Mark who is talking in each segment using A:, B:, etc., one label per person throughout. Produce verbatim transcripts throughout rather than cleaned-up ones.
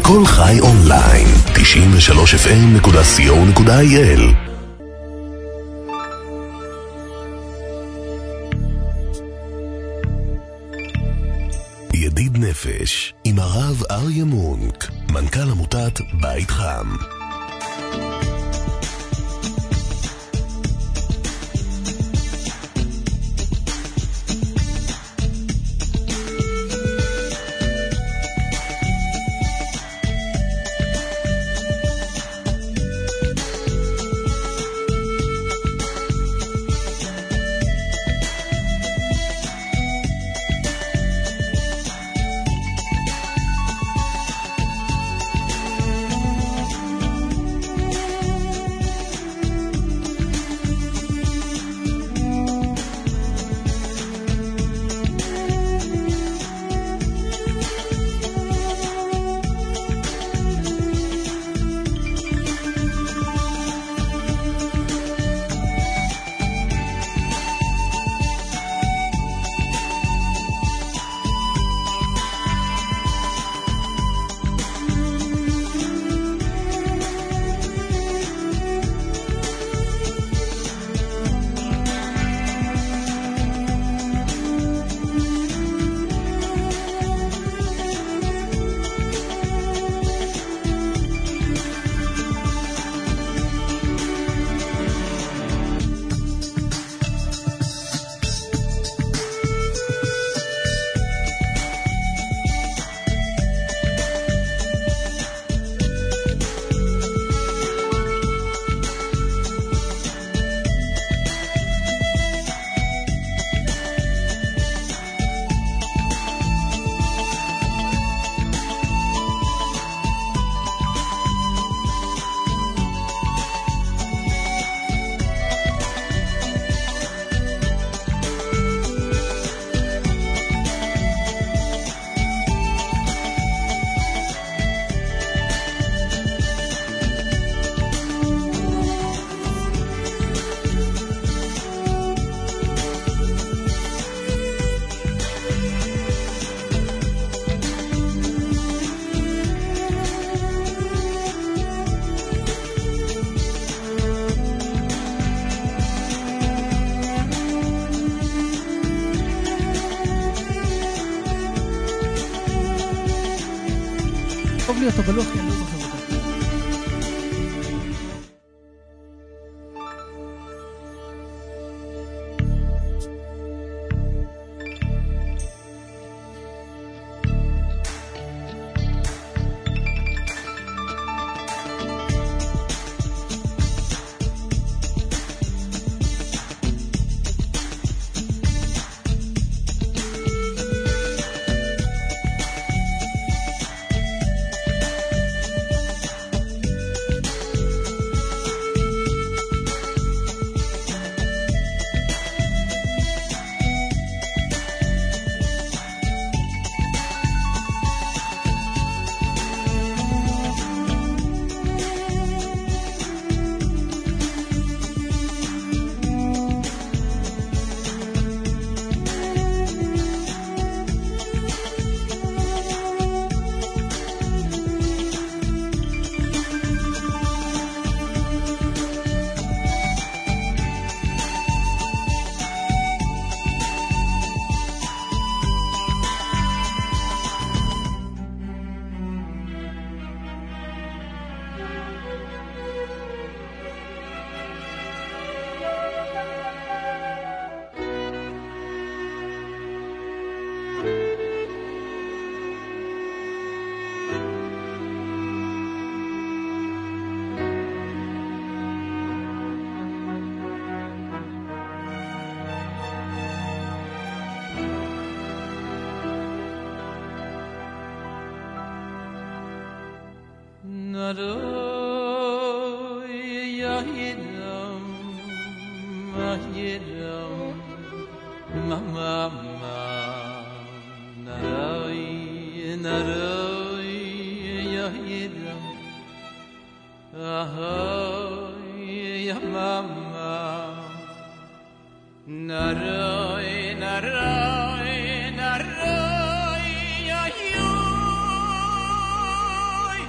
A: כל חי אונליין, תשעים ושלוש אף אם נקודה סי או נקודה איי אל. ידיד נפש עם הרב אריה מונק, מנכ"ל עמותת בית חם.
B: טוב לי אותו בלוח, כי אני לא זוכר אותה. Naroy, naroy, naroy, yo, yo.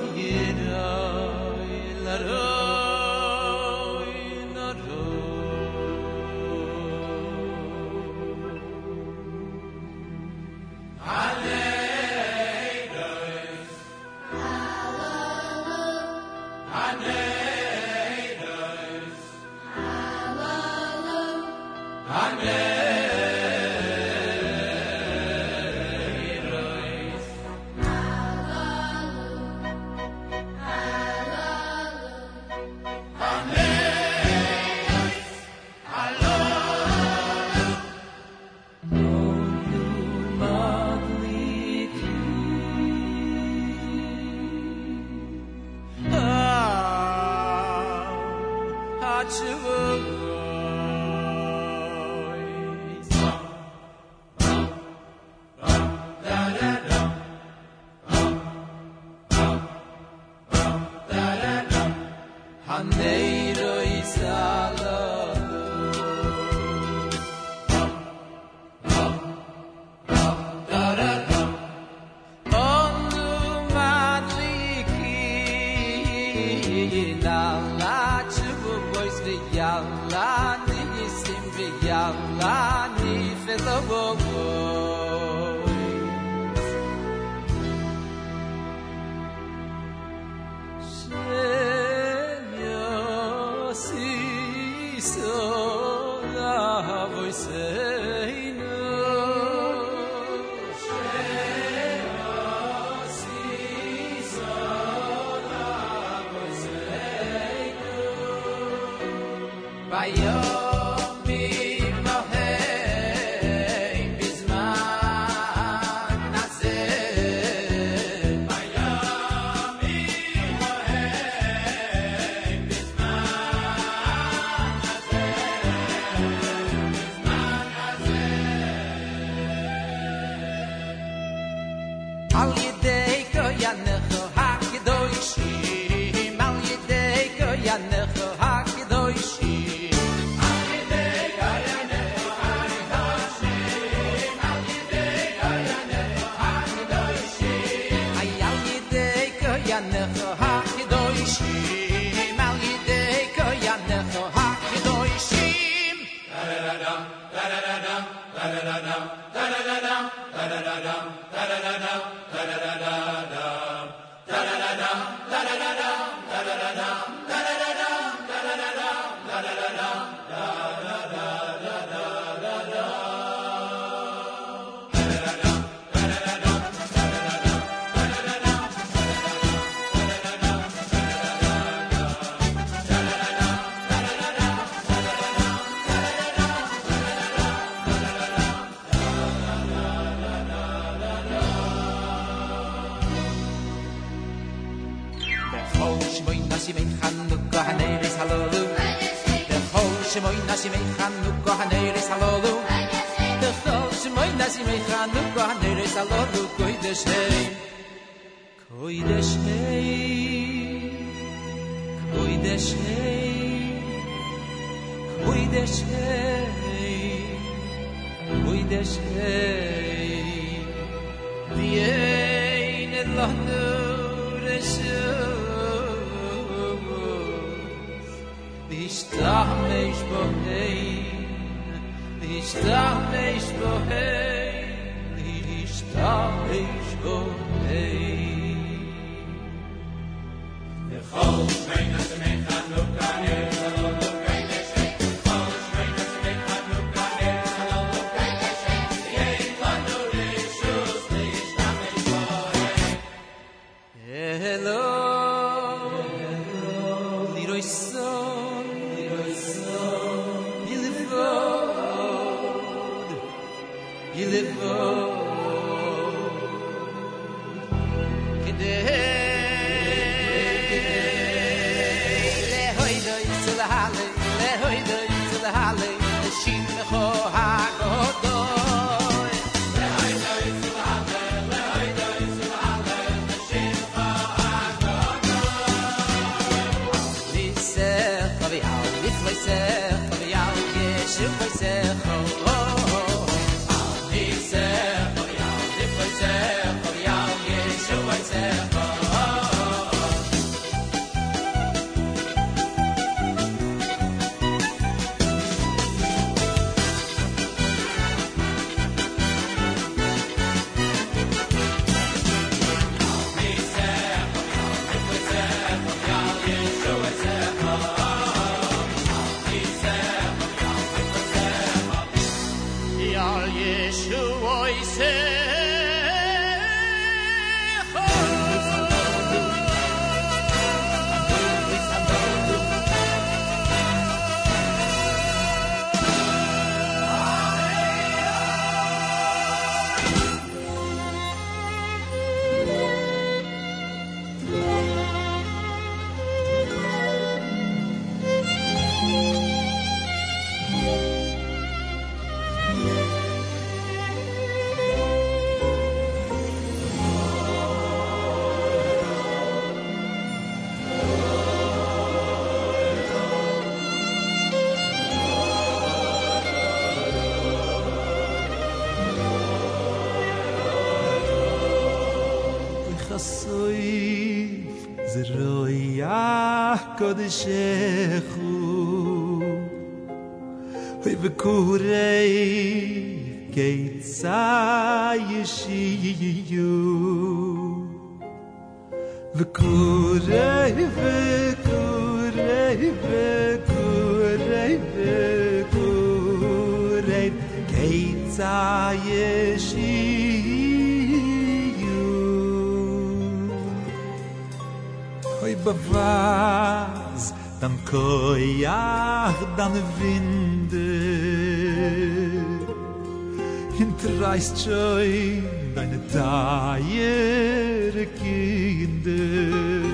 C: Oh Zroya kodeshechu Oy bekurei keitsayeshiyu Bekurei bekurei bekurei bekurei keitsayeshiyu Oy bavaz dan koyach dan winde Hintreist schoi deine Teiere Kinder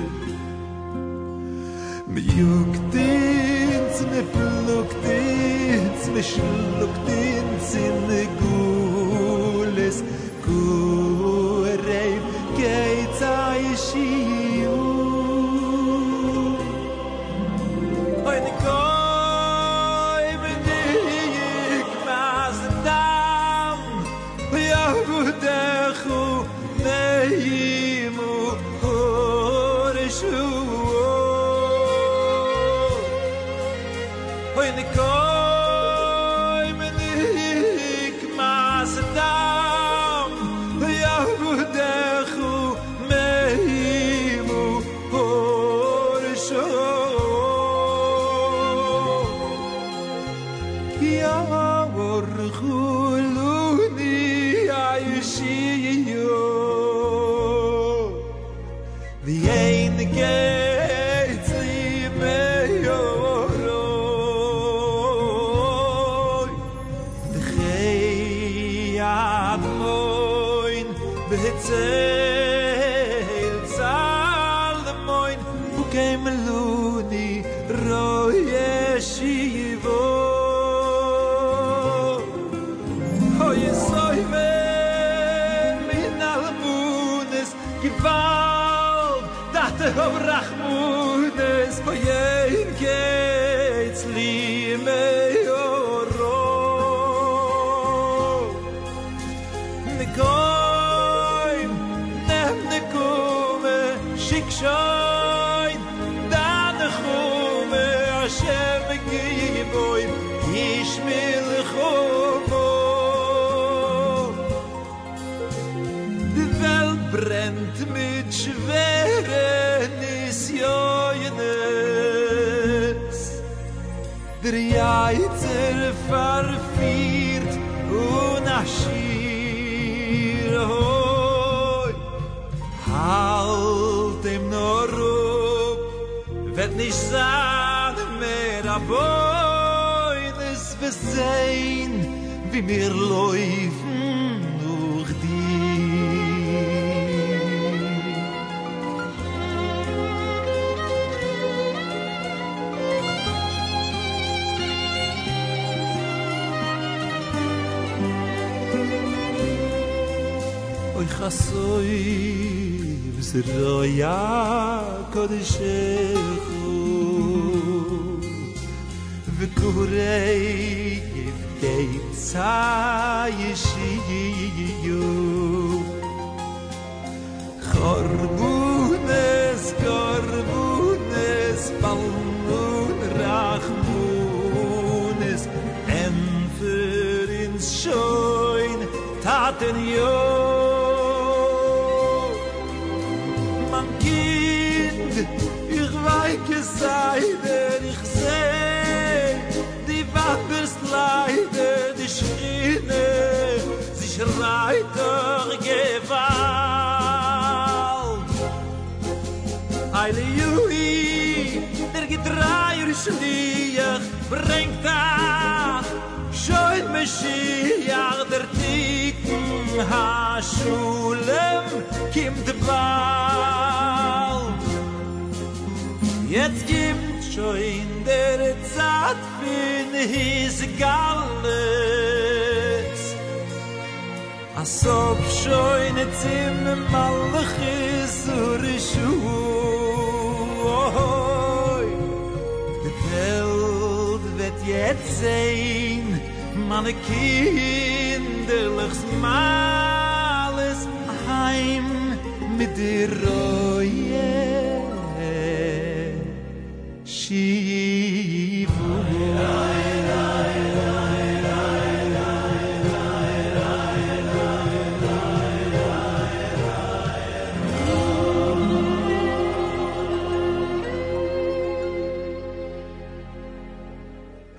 C: Me juckt ins, me fluckt ins, me schluckt ins in de Gules Kureib geht's Aishiu Oine koi bedik mas dam Yavudechu meimu horeshu Oine koi bedik mas dam Yavudechu meimu horeshu Yavorchuluni Ayushiyo The ein gates limeyoroi The chayad moin Behetzel tzal the moin Ukemeluni royeshivo Of Rachmunes Koyen Gates Limeoro Nekoim Nem Nekume Shikshoin Dan Chume Hashem Giboim Yishmil Chumo Die Welt brennt mit schweren Nisjoyenes Der Jaitzer verfiert und Aschir hoi Halt ihm nur up Wird nicht sein mehr Aboines versehen Wie wir laufen durch die Oy chasoy v'zroya kodeshechu v'kurei keitsayeshiyu Chorbunes, korbunes, balmun, rachmunes Empfer ins Schoin, taten yo Ich weike Seide, ich seh die Wappersleide, die Schreine, sie schreit durch Gewalt. Eile Jui, der Gedreier Schliach, bringt ach, schoin Meschiach, der Ticken, ha-Schulem, kimmt bald. Jetzt gibt schon der Zeit für his Galles Asop schon zum Malchis urshu Die Welt wird jetzt sehen meine kinderlichs Males heim mit der Reue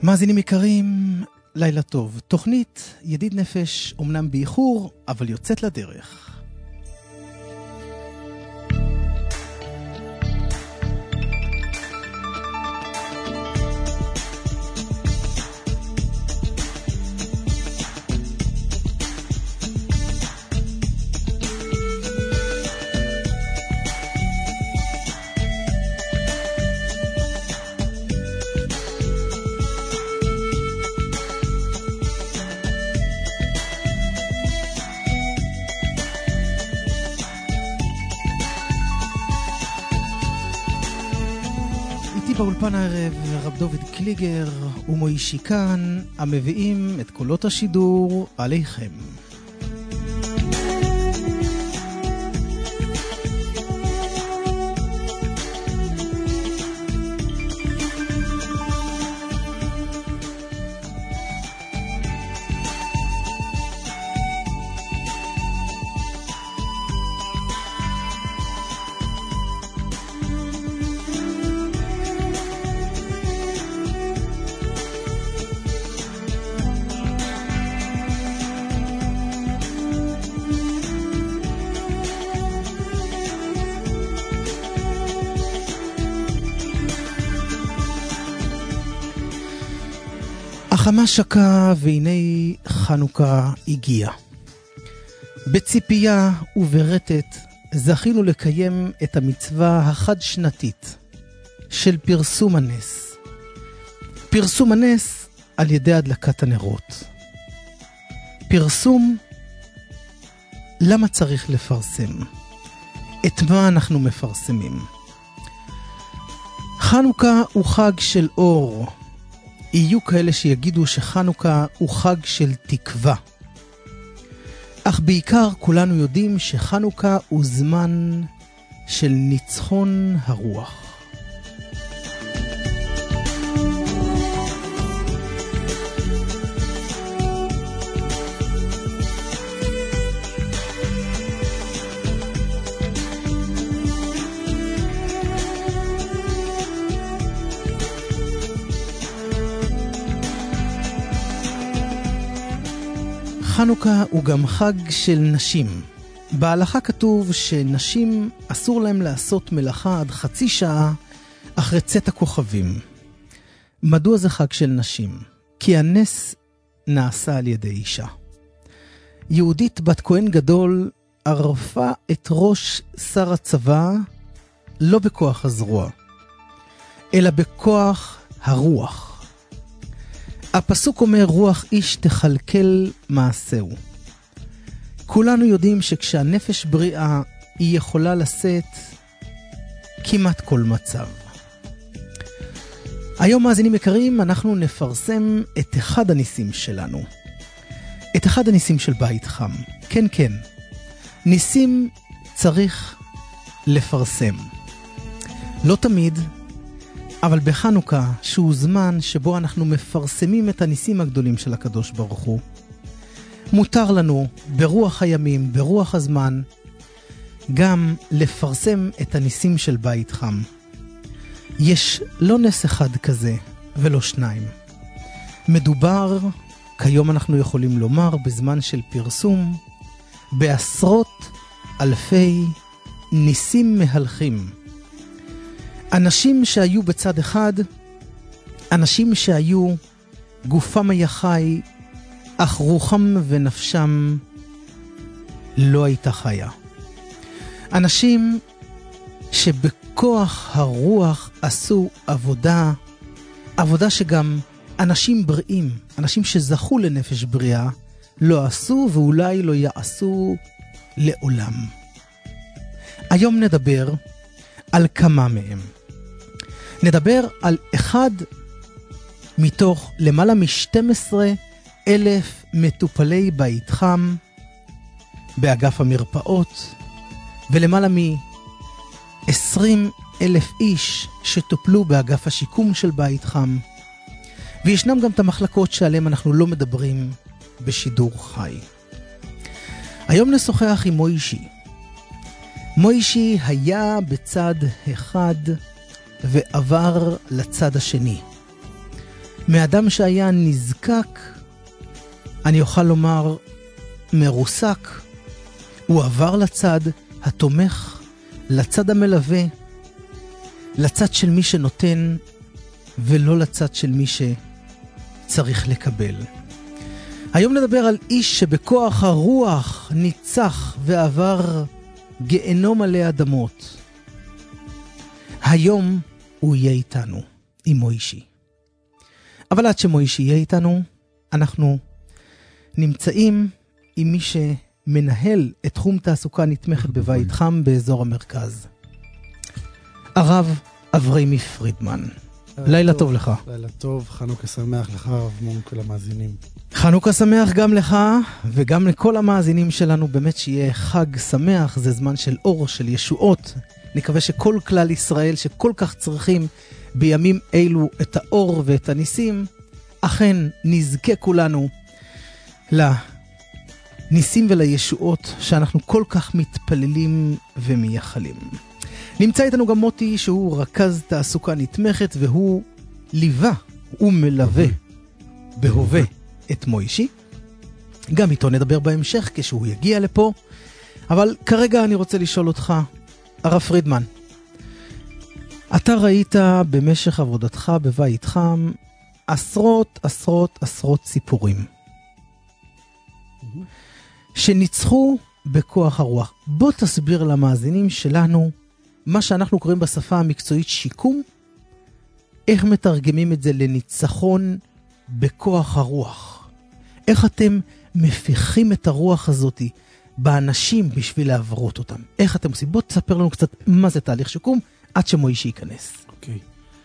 B: מאזינים יקרים, לילה טוב. תוכנית ידיד נפש, אמנם באיחור, אבל יוצאת לדרך. באולפן הערב רב דוד קליגר ומוישי כאן, המביאים את קולות השידור עליכם. החמה שקה והנה חנוכה הגיע. בציפייה וברטט זכינו לקיים את המצווה החד שנתית של פרסום הנס. פרסום הנס על ידי הדלקת הנרות. פרסום, למה צריך לפרסם? את מה אנחנו מפרסמים? חנוכה הוא חג של אור. יהיו כאלה שיגידו שחנוכה הוא חג של תקווה. אך בעיקר כולנו יודעים שחנוכה הוא זמן של ניצחון הרוח. חנוכה הוא גם חג של נשים. בהלכה כתוב שנשים אסור להם לעשות מלאכה עד חצי שעה אחרי צאת הכוכבים. מדוע זה חג של נשים? כי הנס נעשה על ידי אישה. יהודית בת כהן גדול ערפה את ראש שר הצבא לא בכוח הזרוע, אלא בכוח הרוח. הפסוק אומר רוח איש תחלקל מעשהו. כולנו יודעים שכשהנפש בריאה היא יכולה לשאת כמעט כל מצב. היום מאזינים יקרים אנחנו נפרסם את אחד הניסים שלנו. את אחד הניסים של בית חם. כן כן. ניסים צריך לפרסם. לא תמיד, אבל בחנוכה, שהוא זמן שבו אנחנו מפרסמים את הניסים הגדולים של הקדוש ברוך הוא, מותר לנו ברוח הימים, ברוח הזמן, גם לפרסם את הניסים של בית חם. יש לא נס אחד כזה ולא שניים. מדובר, כיום אנחנו יכולים לומר, בזמן של פרסום, בעשרות אלפי ניסים מהלכים. אנשים שהיו בצד אחד, אנשים שהיו גופם היה חי, אך רוחם ונפשם לא הייתה חיה. אנשים שבכוח הרוח עשו עבודה, עבודה שגם אנשים בריאים, אנשים שזכו לנפש בריאה, לא עשו ואולי לא יעשו לעולם. היום נדבר על כמה מהם. נדבר על אחד מתוך למעלה מ-שנים עשר אלף מטופלי בית חם באגף המרפאות, ולמעלה מ-עשרים אלף איש שטופלו באגף השיקום של בית חם, וישנם גם את המחלקות שעליהם אנחנו לא מדברים בשידור חי. היום נשוחח עם מוישי. מוישי היה בצד אחד ועבר לצד השני. מאדם שהיה נזקק, אני אוכל לומר מרוסק, הוא עבר לצד התומך, לצד המלווה, לצד של מי שנותן, ולא לצד של מי שצריך לקבל. היום נדבר על איש שבכוח הרוח ניצח ועבר גיהנום עלי אדמות. היום הוא יהיה איתנו, עם מוישי. אבל עד שמוישי יהיה איתנו, אנחנו נמצאים עם מי שמנהל את תחום תעסוקה נתמכת בבית חם באזור המרכז. הרב אבריימי פרידמן. לילה טוב לך.
D: לילה טוב, חנוכה שמח לך, הרב מונק ולמאזינים.
B: חנוכה שמח גם לך וגם לכל המאזינים שלנו, באמת שיהיה חג שמח, זה זמן של אור, של ישועות. נקווה שכל כלל ישראל שכל כך צריכים בימים אלו את האור ואת הניסים, אכן נזכה כולנו לניסים ולישועות שאנחנו כל כך מתפללים ומייחלים. נמצא איתנו גם מוטי שהוא רכז תעסוקה נתמכת, והוא ליווה, הוא מלווה בהווה את מוישי. גם איתו נדבר בהמשך כשהוא יגיע לפה. אבל כרגע אני רוצה לשאול אותך, הרב פרידמן, אתה ראית במשך עבודתך בבית חם עשרות עשרות עשרות סיפורים שניצחו בכוח הרוח. בוא תסביר למאזינים שלנו מה שאנחנו קוראים בשפה המקצועית שיקום, איך מתרגמים את זה לניצחון בכוח הרוח. איך אתם מפיחים את הרוח הזאת באנשים בשביל לעברות אותם. איך אתם עושים? בוא תספר לנו קצת מה זה תהליך שיקום, עד שמוישי ייכנס.
D: אוקיי.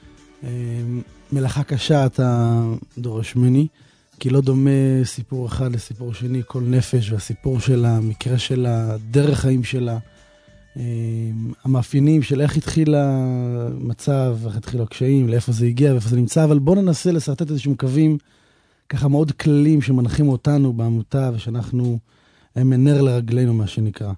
D: מלאכה קשה אתה דורש מני, כי לא דומה סיפור אחד לסיפור שני, כל נפש והסיפור שלה, המקרה שלה, דרך חיים שלה, המאפיינים של איך התחיל המצב, איך התחילו הקשיים, לאיפה זה הגיע ואיפה זה נמצא, אבל בוא ננסה לסרטט איזשהם קווים ככה מאוד כללים שמנחים אותנו בעמותה, ושאנחנו הם נר לרגלינו מה שנקרא.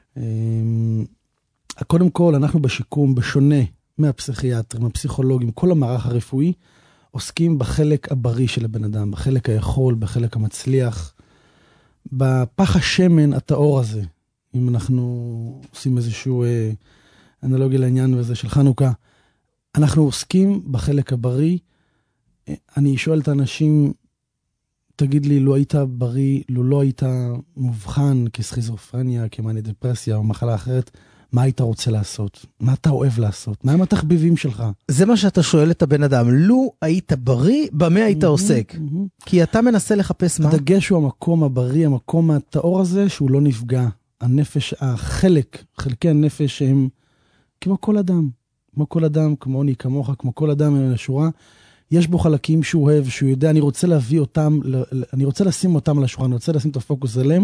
D: קודם כל, אנחנו בשיקום, בשונה מהפסיכיאטרים, הפסיכולוגים, כל המערך הרפואי, עוסקים בחלק הבריא של הבן אדם, בחלק היכול, בחלק המצליח, בפח השמן הטהור הזה. אם אנחנו עושים איזשהו אה, אנלוגיה לעניין הזה של חנוכה, אנחנו עוסקים בחלק הבריא. אה, אני שואל את האנשים, תגיד לי, לו היית בריא, לו לא היית מובחן כסכיזופרניה, כמאניה דפרסיה או מחלה אחרת, מה היית רוצה לעשות? מה אתה אוהב לעשות? מה הם התחביבים שלך?
B: זה מה שאתה שואל את הבן אדם, לו היית בריא, במה היית עוסק? כי אתה מנסה לחפש מה?
D: הדגש הוא המקום הבריא, המקום הטהור הזה שהוא לא נפגע. הנפש, החלק, חלקי הנפש הם כמו כל אדם, כמו כל אדם, כמוני, כמוך, כמו כל אדם מן השורה, יש בו חלקים שהוא אוהב, שהוא יודע, אני רוצה להביא אותם, אני רוצה לשים אותם על השורה, אני רוצה לשים את הפוקוס עליהם.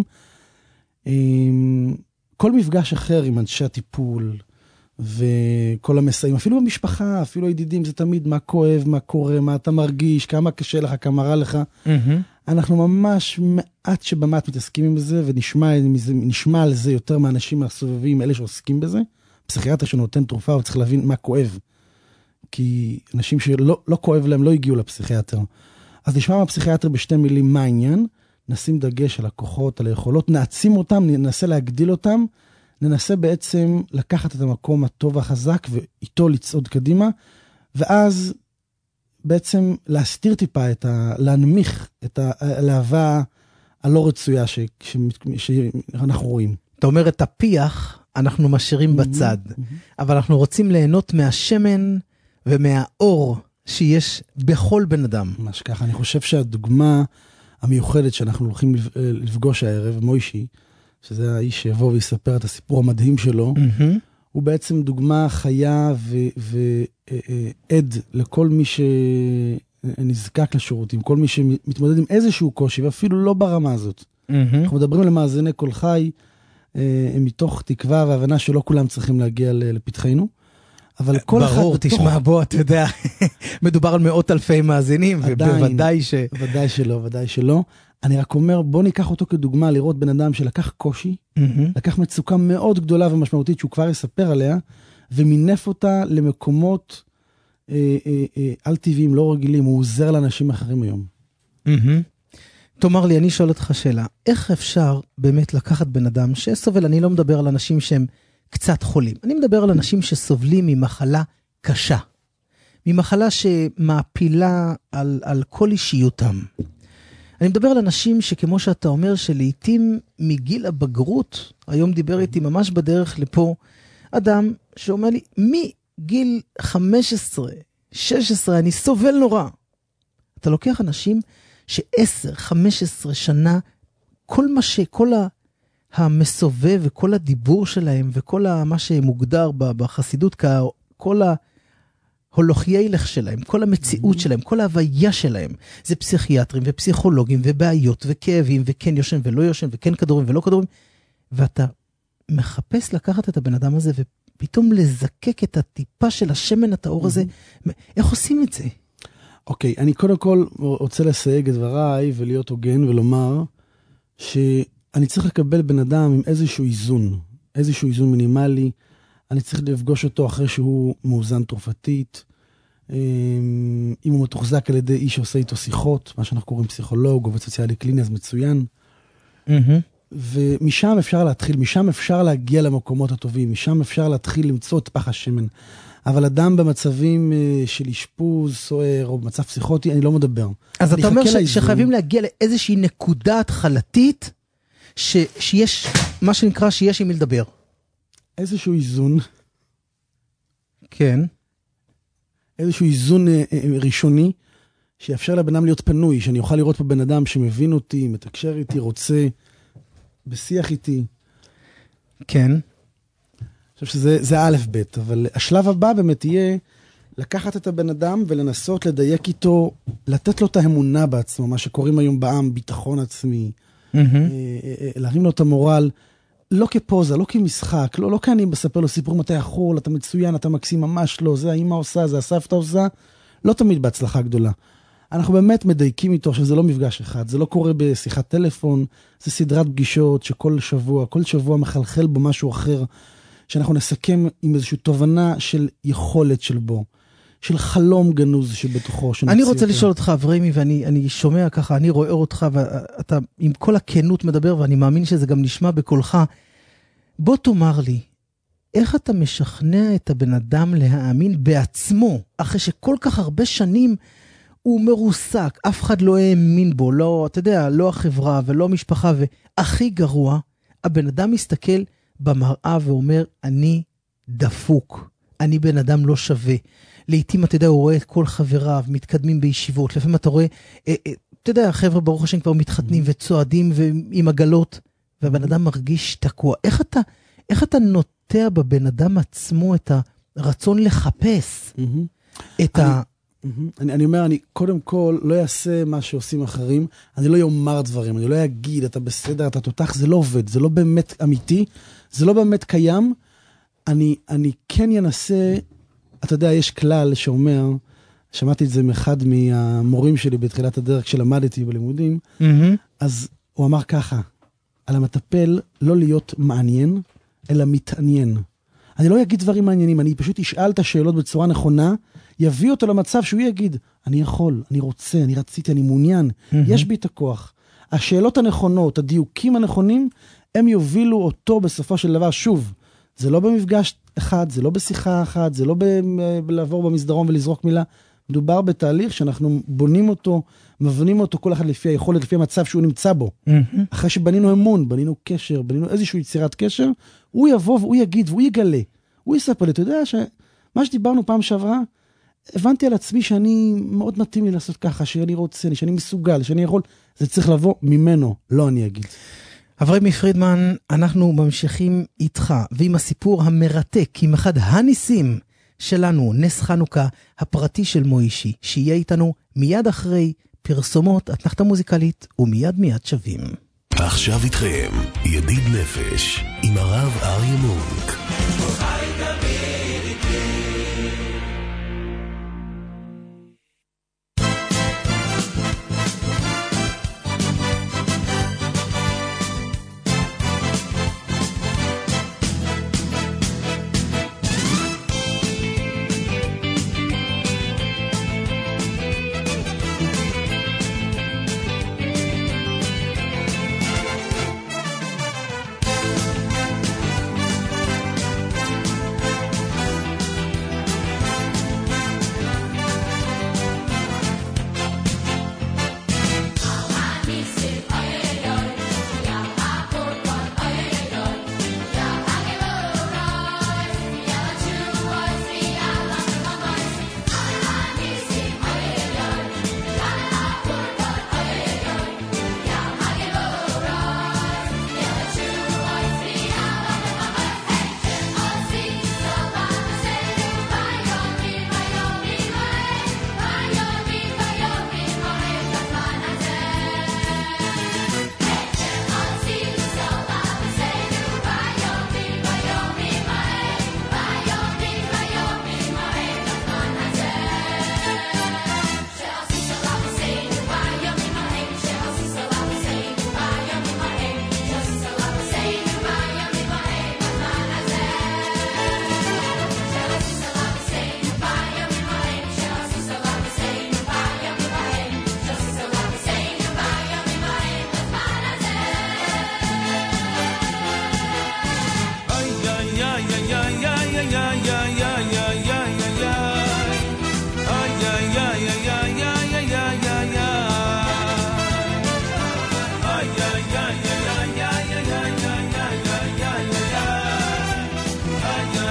D: כל מפגש אחר עם אנשי הטיפול, וכל המסעים, אפילו במשפחה, אפילו הידידים, זה תמיד מה כואב, מה קורה, מה אתה מרגיש, כמה קשה לך, כמה רע לך. אנחנו ממש מעט שבמעט מתעסקים עם זה, ונשמע על זה יותר מהאנשים הסובבים, אלה שעוסקים בזה. פסיכיאטר שנותן תרופה, הוא צריך להבין מה כואב. כי אנשים שלא לא כואב להם, לא הגיעו לפסיכיאטר. אז נשמע מהפסיכיאטר בשתי מילים מה העניין, נשים דגש על הכוחות, על היכולות, נעצים אותם, ננסה להגדיל אותם, ננסה בעצם לקחת את המקום הטוב והחזק, ואיתו לצעוד קדימה, ואז בעצם להסתיר טיפה, את ה, להנמיך את הלהבה הלא רצויה ש, ש, שאנחנו רואים.
B: אתה אומר את הפיח, אנחנו משאירים בצד, אבל אנחנו רוצים ליהנות מהשמן ומהאור שיש בכל בן אדם.
D: ממש ככה, אני חושב שהדוגמה המיוחדת שאנחנו הולכים לפגוש הערב, מוישי, שזה האיש שיבוא ויספר את הסיפור המדהים שלו, הוא בעצם דוגמה חיה ועד לכל מי שנזקק לשירותים, כל מי שמתמודד עם איזשהו קושי, ואפילו לא ברמה הזאת. אנחנו מדברים למאזיני כל חי, מתוך תקווה והבנה שלא כולם צריכים להגיע לפתחנו, אבל כל אחד...
B: ברור, תשמע, בוא, אתה יודע, מדובר על מאות אלפי מאזינים, ובוודאי ש...
D: ודאי שלא, ודאי שלא. אני רק אומר, בוא ניקח אותו כדוגמה, לראות בן אדם שלקח קושי, לקח מצוקה מאוד גדולה ומשמעותית, שהוא כבר יספר עליה, ומינף אותה למקומות אה, אה, אה, על טבעיים, לא רגילים, הוא עוזר לאנשים אחרים היום.
B: Mm-hmm. תאמר לי, אני שואל אותך שאלה, איך אפשר באמת לקחת בן אדם שסובל, אני לא מדבר על אנשים שהם קצת חולים, אני מדבר על אנשים שסובלים ממחלה קשה, ממחלה שמעפילה על, על כל אישיותם. אני מדבר על אנשים שכמו שאתה אומר, שלעיתים מגיל הבגרות, היום דיבר איתי ממש בדרך לפה, אדם שאומר לי, מגיל חמש עשרה, שש עשרה, אני סובל נורא. אתה לוקח אנשים ש-עשר, חמש עשרה שנה, כל מה ש... כל המסובב וכל הדיבור שלהם, וכל מה שמוגדר בחסידות, כל ההולוכי לך שלהם, כל המציאות שלהם, כל ההוויה שלהם, זה פסיכיאטרים ופסיכולוגים ובעיות וכאבים, וכן יושן ולא יושן, וכן כדורים ולא כדורים, ואתה מחפש לקחת את הבן אדם הזה, ופתאום לזקק את הטיפה של השמן הטהור הזה. איך עושים את זה?
D: אוקיי, אני קודם כל רוצה לסייג את דבריי, ולהיות הוגן ולומר, שאני צריך לקבל בן אדם עם איזשהו איזון, איזשהו איזון מינימלי, אני צריך לפגוש אותו אחרי שהוא מאוזן תרופתית, אם הוא מתוחזק על ידי איש שעושה איתו שיחות, מה שאנחנו קוראים פסיכולוג, עובד סוציאלי קליני, אז מצוין. ומשם אפשר להתחיל, משם אפשר להגיע למקומות הטובים, משם אפשר להתחיל למצוא את פח השמן. אבל אדם במצבים של אשפוז, סוער, או במצב פסיכוטי, אני לא מדבר.
B: אז אתה אומר ש- שחייבים להגיע לאיזושהי נקודה התחלתית, ש- שיש, מה שנקרא, שיש עם מי לדבר.
D: איזשהו איזון.
B: כן.
D: איזשהו איזון אה, אה, ראשוני, שיאפשר לבן אדם להיות פנוי, שאני אוכל לראות פה בן אדם שמבין אותי, מתקשר איתי, רוצה, בשיח איתי.
B: כן.
D: אני חושב שזה זה א' ב', אבל השלב הבא באמת יהיה לקחת את הבן אדם ולנסות לדייק איתו, לתת לו את האמונה בעצמו, מה שקוראים היום בעם, ביטחון עצמי, mm-hmm. להרים לו את המורל, לא כפוזה, לא כמשחק, לא, לא כי אני מספר לו סיפור מתי יכול, אתה מצוין, אתה מקסים, ממש לא, זה האמא עושה, זה הסבתא עושה, לא תמיד בהצלחה גדולה. אנחנו באמת מדייקים איתו שזה לא מפגש אחד, זה לא קורה בשיחת טלפון, זה סדרת פגישות שכל שבוע, כל שבוע מחלחל בו משהו אחר, שאנחנו נסכם עם איזושהי תובנה של יכולת של בו, של חלום גנוז שבתוכו.
B: אני רוצה לשאול אותך, אברהימי, ואני אני שומע ככה, אני רואה אותך, ואתה עם כל הכנות מדבר, ואני מאמין שזה גם נשמע בקולך. בוא תאמר לי, איך אתה משכנע את הבן אדם להאמין בעצמו, אחרי שכל כך הרבה שנים הוא מרוסק, אף אחד לא האמין בו, לא, אתה יודע, לא החברה ולא המשפחה, והכי גרוע, הבן אדם מסתכל במראה ואומר, אני דפוק, אני בן אדם לא שווה. לעתים, אתה יודע, הוא רואה את כל חבריו, מתקדמים בישיבות, לפעמים אתה רואה, אה, אה, אתה יודע, החבר'ה ברוך השם כבר מתחתנים וצועדים עם עגלות, והבן אדם מרגיש תקוע. איך אתה, איך אתה נוטע בבן אדם עצמו את הרצון לחפש את ה...
D: אני, אני אומר, אני קודם כל לא אעשה מה שעושים אחרים, אני לא יאמר דברים, אני לא אגיד, אתה בסדר, אתה תותח, זה לא עובד, זה לא באמת אמיתי, זה לא באמת קיים. אני, אני כן ינסה, אתה יודע, יש כלל שאומר, שמעתי את זה מאחד מהמורים שלי בתחילת הדרך, כשלמדתי בלימודים, mm-hmm. אז הוא אמר ככה, על המטפל לא להיות מעניין, אלא מתעניין. אני לא אגיד דברים מעניינים, אני פשוט אשאל את השאלות בצורה נכונה, יביא אותו למצב שהוא יגיד, אני יכול, אני רוצה, אני רציתי, אני מעוניין, mm-hmm. יש בי את הכוח. השאלות הנכונות, הדיוקים הנכונים, הם יובילו אותו בסופו של דבר. שוב, זה לא במפגש אחד, זה לא בשיחה אחת, זה לא ב- לעבור במסדרום ולזרוק מילה, מדובר בתהליך שאנחנו בונים אותו, מבנים אותו כל אחד לפי היכולת, לפי המצב שהוא נמצא בו. Mm-hmm. אחרי שבנינו אמון, בנינו קשר, בנינו איזושהי יצירת קשר, הוא יבוא והוא יגיד והוא יגלה. הוא יספר לי, אתה יודע שמה שדיברנו פעם שעברה, הבנתי על עצמי שאני מאוד מתאים לי לעשות ככה, שאני רוצה, שאני מסוגל, שאני יכול, זה צריך לבוא ממנו, לא אני אגיד.
B: אברהימי פרידמן, אנחנו ממשיכים איתך, ועם הסיפור המרתק, עם אחד הניסים שלנו, נס חנוכה הפרטי של מוישי, שיהיה איתנו מיד אחרי פרסומות, אתנחתה מוזיקלית, ומיד מיד שווים.
A: עכשיו איתכם, ידיד נפש, עם הרב אריה מונק.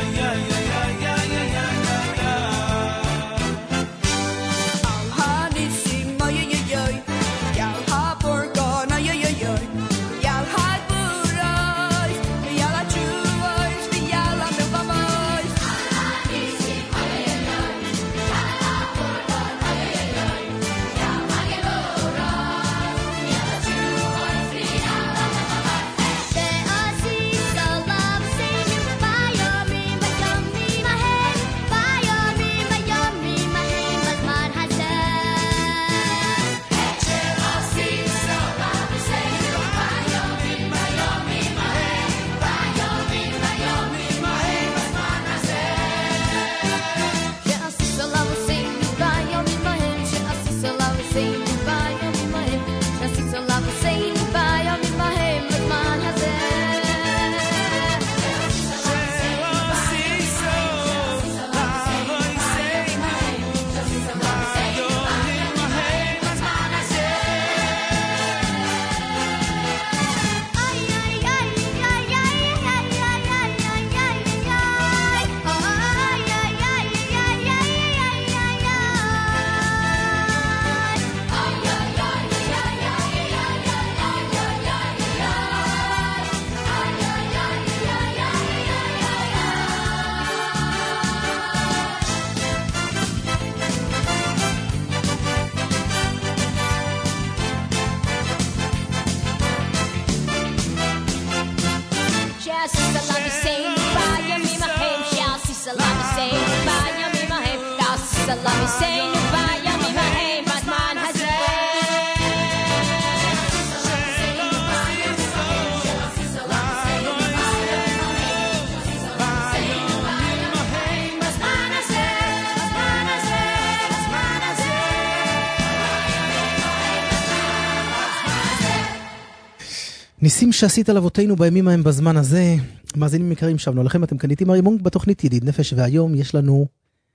B: ניסים שעשית על אבותינו בימים ההם בזמן הזה, מאזינים יקרים, שבנו לכם, אתם כאן איתי אריה מונק בתוכנית ידיד נפש, והיום יש לנו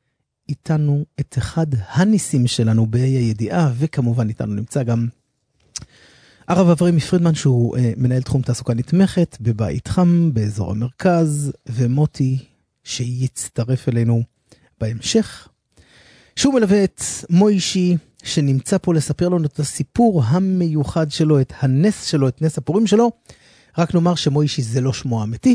B: איתנו את אחד הניסים שלנו באי הידיעה, וכמובן איתנו נמצא גם הרב אברהם מפרידמן, שהוא אה, מנהל תחום תעסוקה נתמכת בבית חם באזור המרכז, ומוטי שיצטרף אלינו בהמשך, שהוא מלווה את מוישי, שנמצא פה לספר לנו את הסיפור המיוחד שלו, את הנס שלו, את נס הפורים שלו. רק נאמר שמוישי זה לא שמו האמיתי,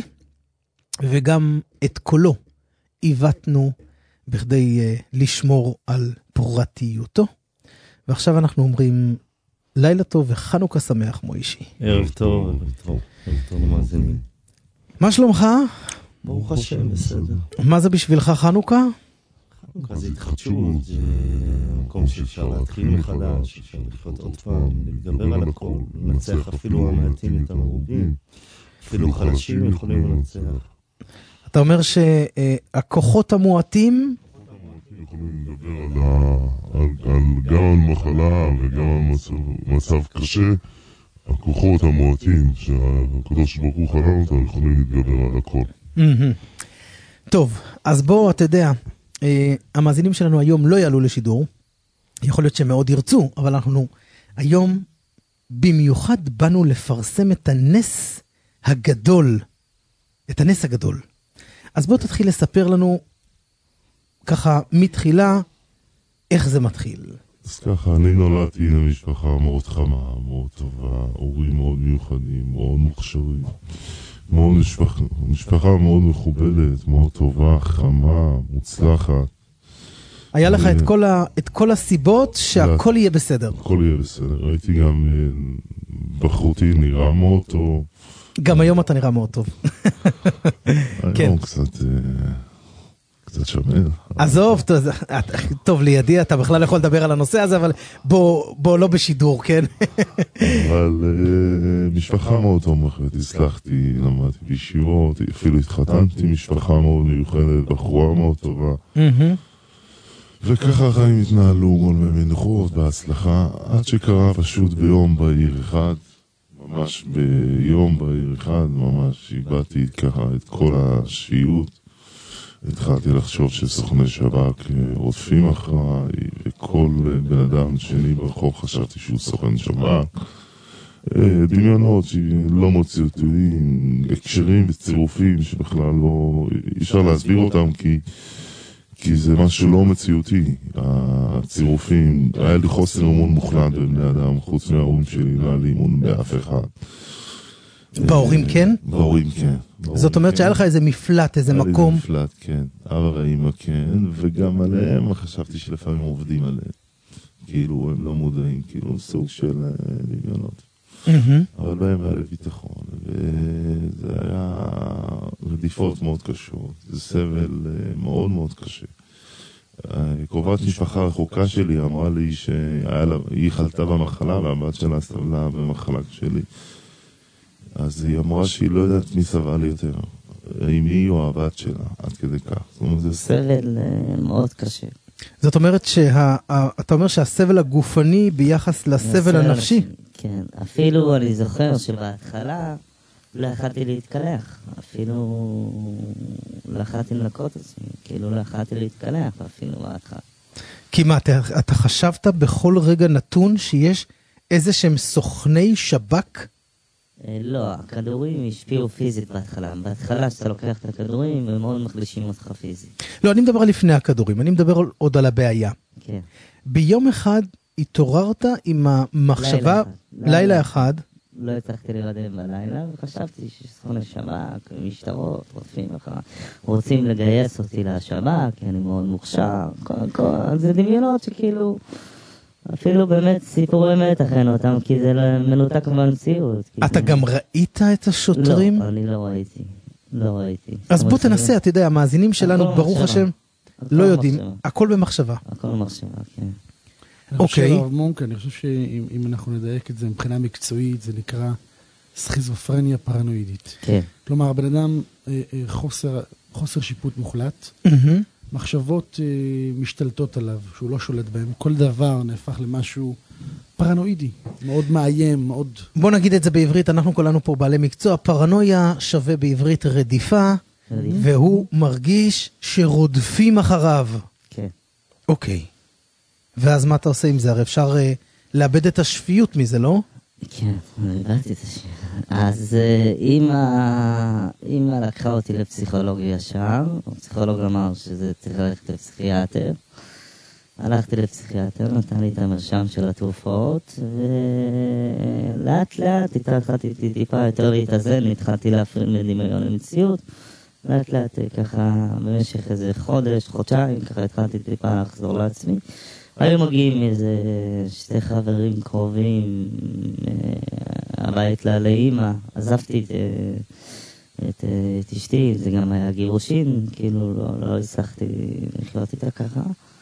B: וגם את קולו עיוותנו בכדי uh, לשמור על פרטיותו. ועכשיו אנחנו אומרים לילה טוב וחנוכה שמח, מוישי.
E: ערב טוב, ערב טוב, ערב טוב למאזינים.
B: מה שלומך?
E: ברוך השם, בסדר.
B: מה זה בשבילך חנוכה?
E: חנוכה זה התחדשות, זה מקום שאפשר להתחיל מחדש, אפשר לחיות עוד פעם, להתגבר על הכל, לנצח אפילו המעטים את המרובים, אפילו חלשים יכולים לנצח.
B: אתה אומר שהכוחות המועטים
F: יכולים לדבר גם על מחלה וגם על מצב קשה. הכוחות המועטים שהקדוש ברוך הוא חלל אותם יכולים להתגבר על הכל.
B: טוב, אז בוא, אתה יודע, המאזינים שלנו היום לא יעלו לשידור, יכול להיות שמאוד ירצו, אבל אנחנו היום במיוחד באנו לפרסם את הנס הגדול, את הנס הגדול. אז בוא תתחיל לספר לנו ככה מתחילה איך זה מתחיל.
F: אז ככה, אני נולדתי למשפחה מאוד חמה, מאוד טובה, הורים מאוד מיוחדים, מאוד מוכשרים, מאוד משפחה, משפחה מאוד מכובדת, מאוד טובה, חמה, מוצלחת.
B: היה לך את כל, ה, את כל הסיבות שהכל יהיה בסדר.
F: הכל יהיה בסדר. הייתי גם בחרותי נראה מאוד טוב.
B: גם היום אתה נראה מאוד טוב.
F: היום קצת... קצת שומר.
B: עזוב, טוב, טוב לידי, אתה בכלל יכול לדבר על הנושא הזה, אבל בוא, בוא לא בשידור, כן?
F: אבל משפחה מאוד תומכת, הצלחתי, למדתי בישיבות, אפילו התחתנתי, משפחה מאוד מיוחדת, בחורה מאוד טובה. וככה החיים התנהלו כל מיני מנוחות, בהצלחה, עד שקרה פשוט ביום בעיר אחד, ממש ביום בעיר אחד, ממש איבדתי ככה את כל השפיות. התחלתי לחשוב שסוכני שב"כ רודפים אחריי, וכל בן אדם שני ברחוב חשבתי שהוא סוכן שב"כ. דמיונות שלא מציאותיים, הקשרים וצירופים שבכלל לא, אי אפשר להסביר אותם כי, כי זה משהו לא מציאותי. הצירופים, היה לי חוסר אמון מוחלט בבני אדם, חוץ מההורים שלי, לא היה לי אמון באף אחד.
B: בהורים כן?
F: בהורים כן.
B: זאת אומרת שהיה לך איזה מפלט, איזה מקום?
F: איזה מפלט, כן. אבא ואמא כן, וגם עליהם חשבתי שלפעמים עובדים עליהם. כאילו הם לא מודעים, כאילו סוג של דמיונות. אבל בהם היה לי ביטחון, וזה היה רדיפות מאוד קשות, זה סבל מאוד מאוד קשה. קרובת משפחה רחוקה שלי אמרה לי שהיא חלתה במחלה, והבת שלה סבלה במחלה שלי. אז היא אמרה שהיא לא יודעת מי סבל יותר, אם היא או הבת שלה, עד כדי כך. זאת אומרת, זה
G: סבל מאוד קשה.
B: זאת אומרת שאתה אומר שהסבל הגופני ביחס לסבל הנפשי?
G: כן, אפילו אני זוכר שבהתחלה לא יכלתי להתקלח, אפילו לא יכלתי לנקות עצמי, כאילו לא יכלתי להתקלח אפילו בהתחלה.
B: כי מה, אתה, אתה חשבת בכל רגע נתון שיש איזה שהם סוכני שבק?
G: לא, הכדורים השפיעו פיזית בהתחלה. בהתחלה שאתה לוקח את הכדורים, הם מאוד מחלישים אותך פיזית.
B: לא, אני מדבר לפני הכדורים, אני מדבר עוד על הבעיה.
G: כן.
B: ביום אחד התעוררת עם המחשבה, לילה אחד.
G: לא הצלחתי להירדם בלילה, וחשבתי שסוכני שב"כ, משטרות, רופאים, רוצים לגייס אותי לשב"כ, כי אני מאוד מוכשר, זה דמיונות שכאילו... אפילו באמת סיפורי מתח אין אותם, כי זה מנותק במציאות.
B: אתה גם ראית את השוטרים?
G: לא, אני לא ראיתי. לא ראיתי.
B: אז בוא תנסה, אתה יודע, המאזינים שלנו, ברוך השם, לא יודעים. הכל במחשבה.
G: הכל במחשבה, כן.
B: אוקיי.
D: אני חושב שאם אנחנו נדייק את זה מבחינה מקצועית, זה נקרא סכיזופרניה פרנואידית.
G: כן.
D: כלומר, הבן אדם חוסר שיפוט מוחלט, מחשבות אה, משתלטות עליו, שהוא לא שולט בהם. כל דבר נהפך למשהו פרנואידי, מאוד מאיים, מאוד...
B: בוא נגיד את זה בעברית, אנחנו כולנו פה בעלי מקצוע. פרנויה שווה בעברית רדיפה, והוא מרגיש שרודפים אחריו.
G: כן.
B: אוקיי. ואז מה אתה עושה עם זה? הרי אפשר אה, לאבד את השפיות מזה, לא?
G: כן, הבנתי את השאלה. אז אמא לקחה אותי לפסיכולוג ישר, הפסיכולוג אמר שזה צריך ללכת לפסיכיאטר. הלכתי לפסיכיאטר, נתן לי את המרשם של התרופות, ולאט לאט התחלתי טיפה יותר להתאזן, התחלתי להפריד מדמיון למציאות. לאט לאט ככה במשך איזה חודש, חודשיים, ככה התחלתי טיפה לחזור לעצמי. היו מגיעים איזה שתי חברים קרובים הבית לאמא, עזבתי את, את, את אשתי, זה גם היה גירושין, כאילו לא, לא הצלחתי לחיות איתה ככה.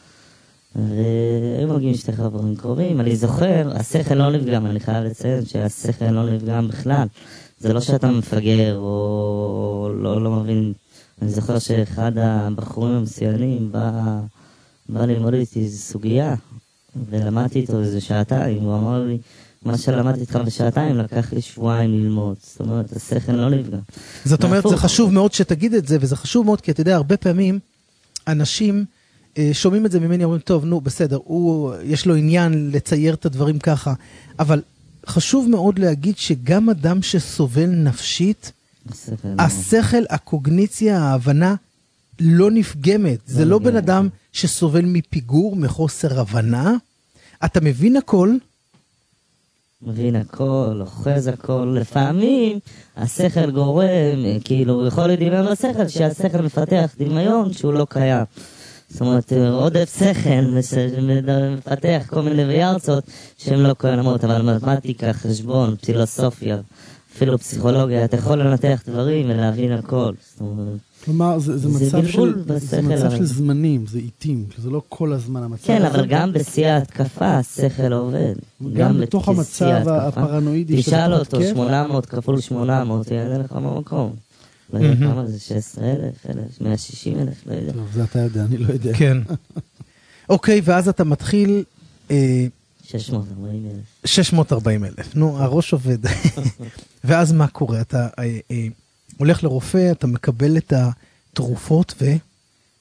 G: והיו מגיעים שתי חברים קרובים, אני זוכר, השכל לא נפגם, אני חייב לציין שהשכל לא נפגם בכלל. זה לא שאתה מפגר או לא, לא מבין. אני זוכר שאחד הבחורים המסוינים בא... בא ללמוד איתי איזו סוגיה, ולמדתי איתו איזה שעתיים, הוא אמר לי, מה שלמדתי איתך בשעתיים, לקח לי שבועיים ללמוד. זאת אומרת, השכל לא נפגע.
B: זאת אומרת, זה חשוב מאוד שתגיד את זה, וזה חשוב מאוד, כי אתה יודע, הרבה פעמים, אנשים שומעים את זה ממני, אומרים, טוב, נו, בסדר, הוא, יש לו עניין לצייר את הדברים ככה, אבל חשוב מאוד להגיד שגם אדם שסובל נפשית, השכל, השכל הקוגניציה, ההבנה, לא נפגמת. זה לא בן אדם שסובל מפיגור, מחוסר הבנה. אתה מבין הכל?
G: מבין הכל, אוחז הכל. לפעמים השכל גורם, כאילו הוא יכול לדמיון לשכל, שהשכל מפתח דמיון שהוא לא קיים. זאת אומרת, עודף שכל מפתח כל מיני ויארצות שהן לא קיימות, אבל מתמטיקה, חשבון, פילוסופיה, אפילו פסיכולוגיה, אתה יכול לנתח דברים ולהבין הכל. זאת אומרת,
D: כלומר, זה, זה, זה מצב, של, זה מצב של זמנים, זה איטים, זה לא כל הזמן המצב.
G: כן, אבל גם בשיא ההתקפה השכל עובד.
D: גם בתוך המצב הפרנואידי.
G: תשאל אותו, שמונה מאות כפול שמונה מאות, יענה לך במקום. לא יודע כמה זה, שש עשרה אלף, מאה ושישים אלף, לא יודע.
D: טוב, זה אתה יודע, אני לא יודע.
B: כן. אוקיי, ואז אתה מתחיל...
G: שש מאות וארבעים אלף.
B: שש מאות וארבעים אלף, נו, הראש עובד. ואז מה קורה? אתה... הולך לרופא, אתה מקבל את התרופות, ו...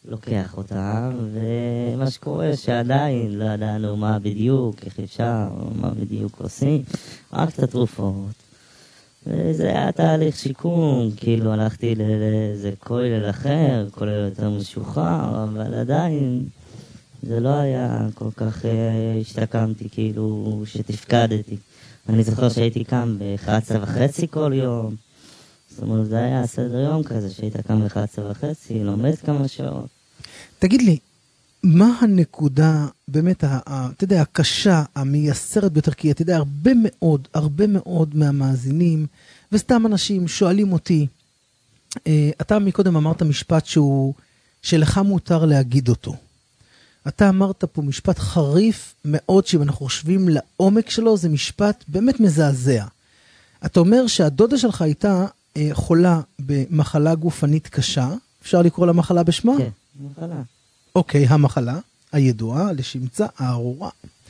G: לוקח אותם, ומה שקורה שעדיין לא ידענו מה בדיוק, איך אפשר, מה בדיוק עושים, רק את התרופות. וזה היה תהליך שיקום, כאילו הלכתי לאיזה כולל אחר, כולל יותר משוחרר, אבל עדיין זה לא היה כל כך השתקמתי, כאילו שתפקדתי. אני זוכר שהייתי קם ב-אחת עשרה וחצי כל יום, זאת אומרת זה היה סדר יום כזה, שהיית קם ב-אחת עשרה וחצי, לומד כמה שעות.
B: תגיד לי, מה הנקודה באמת, אתה יודע, הקשה, המייסרת ביותר, כי אתה יודע, הרבה מאוד, הרבה מאוד מהמאזינים, וסתם אנשים שואלים אותי, אתה מקודם אמרת משפט שהוא, שלך מותר להגיד אותו. אתה אמרת פה משפט חריף מאוד, שאם אנחנו חושבים לעומק שלו, זה משפט באמת מזעזע. אתה אומר שהדודה שלך הייתה חולה במחלה גופנית קשה, אפשר לקרוא לה מחלה בשמה?
G: כן, מחלה.
B: אוקיי, המחלה הידועה לשמצה הארורה.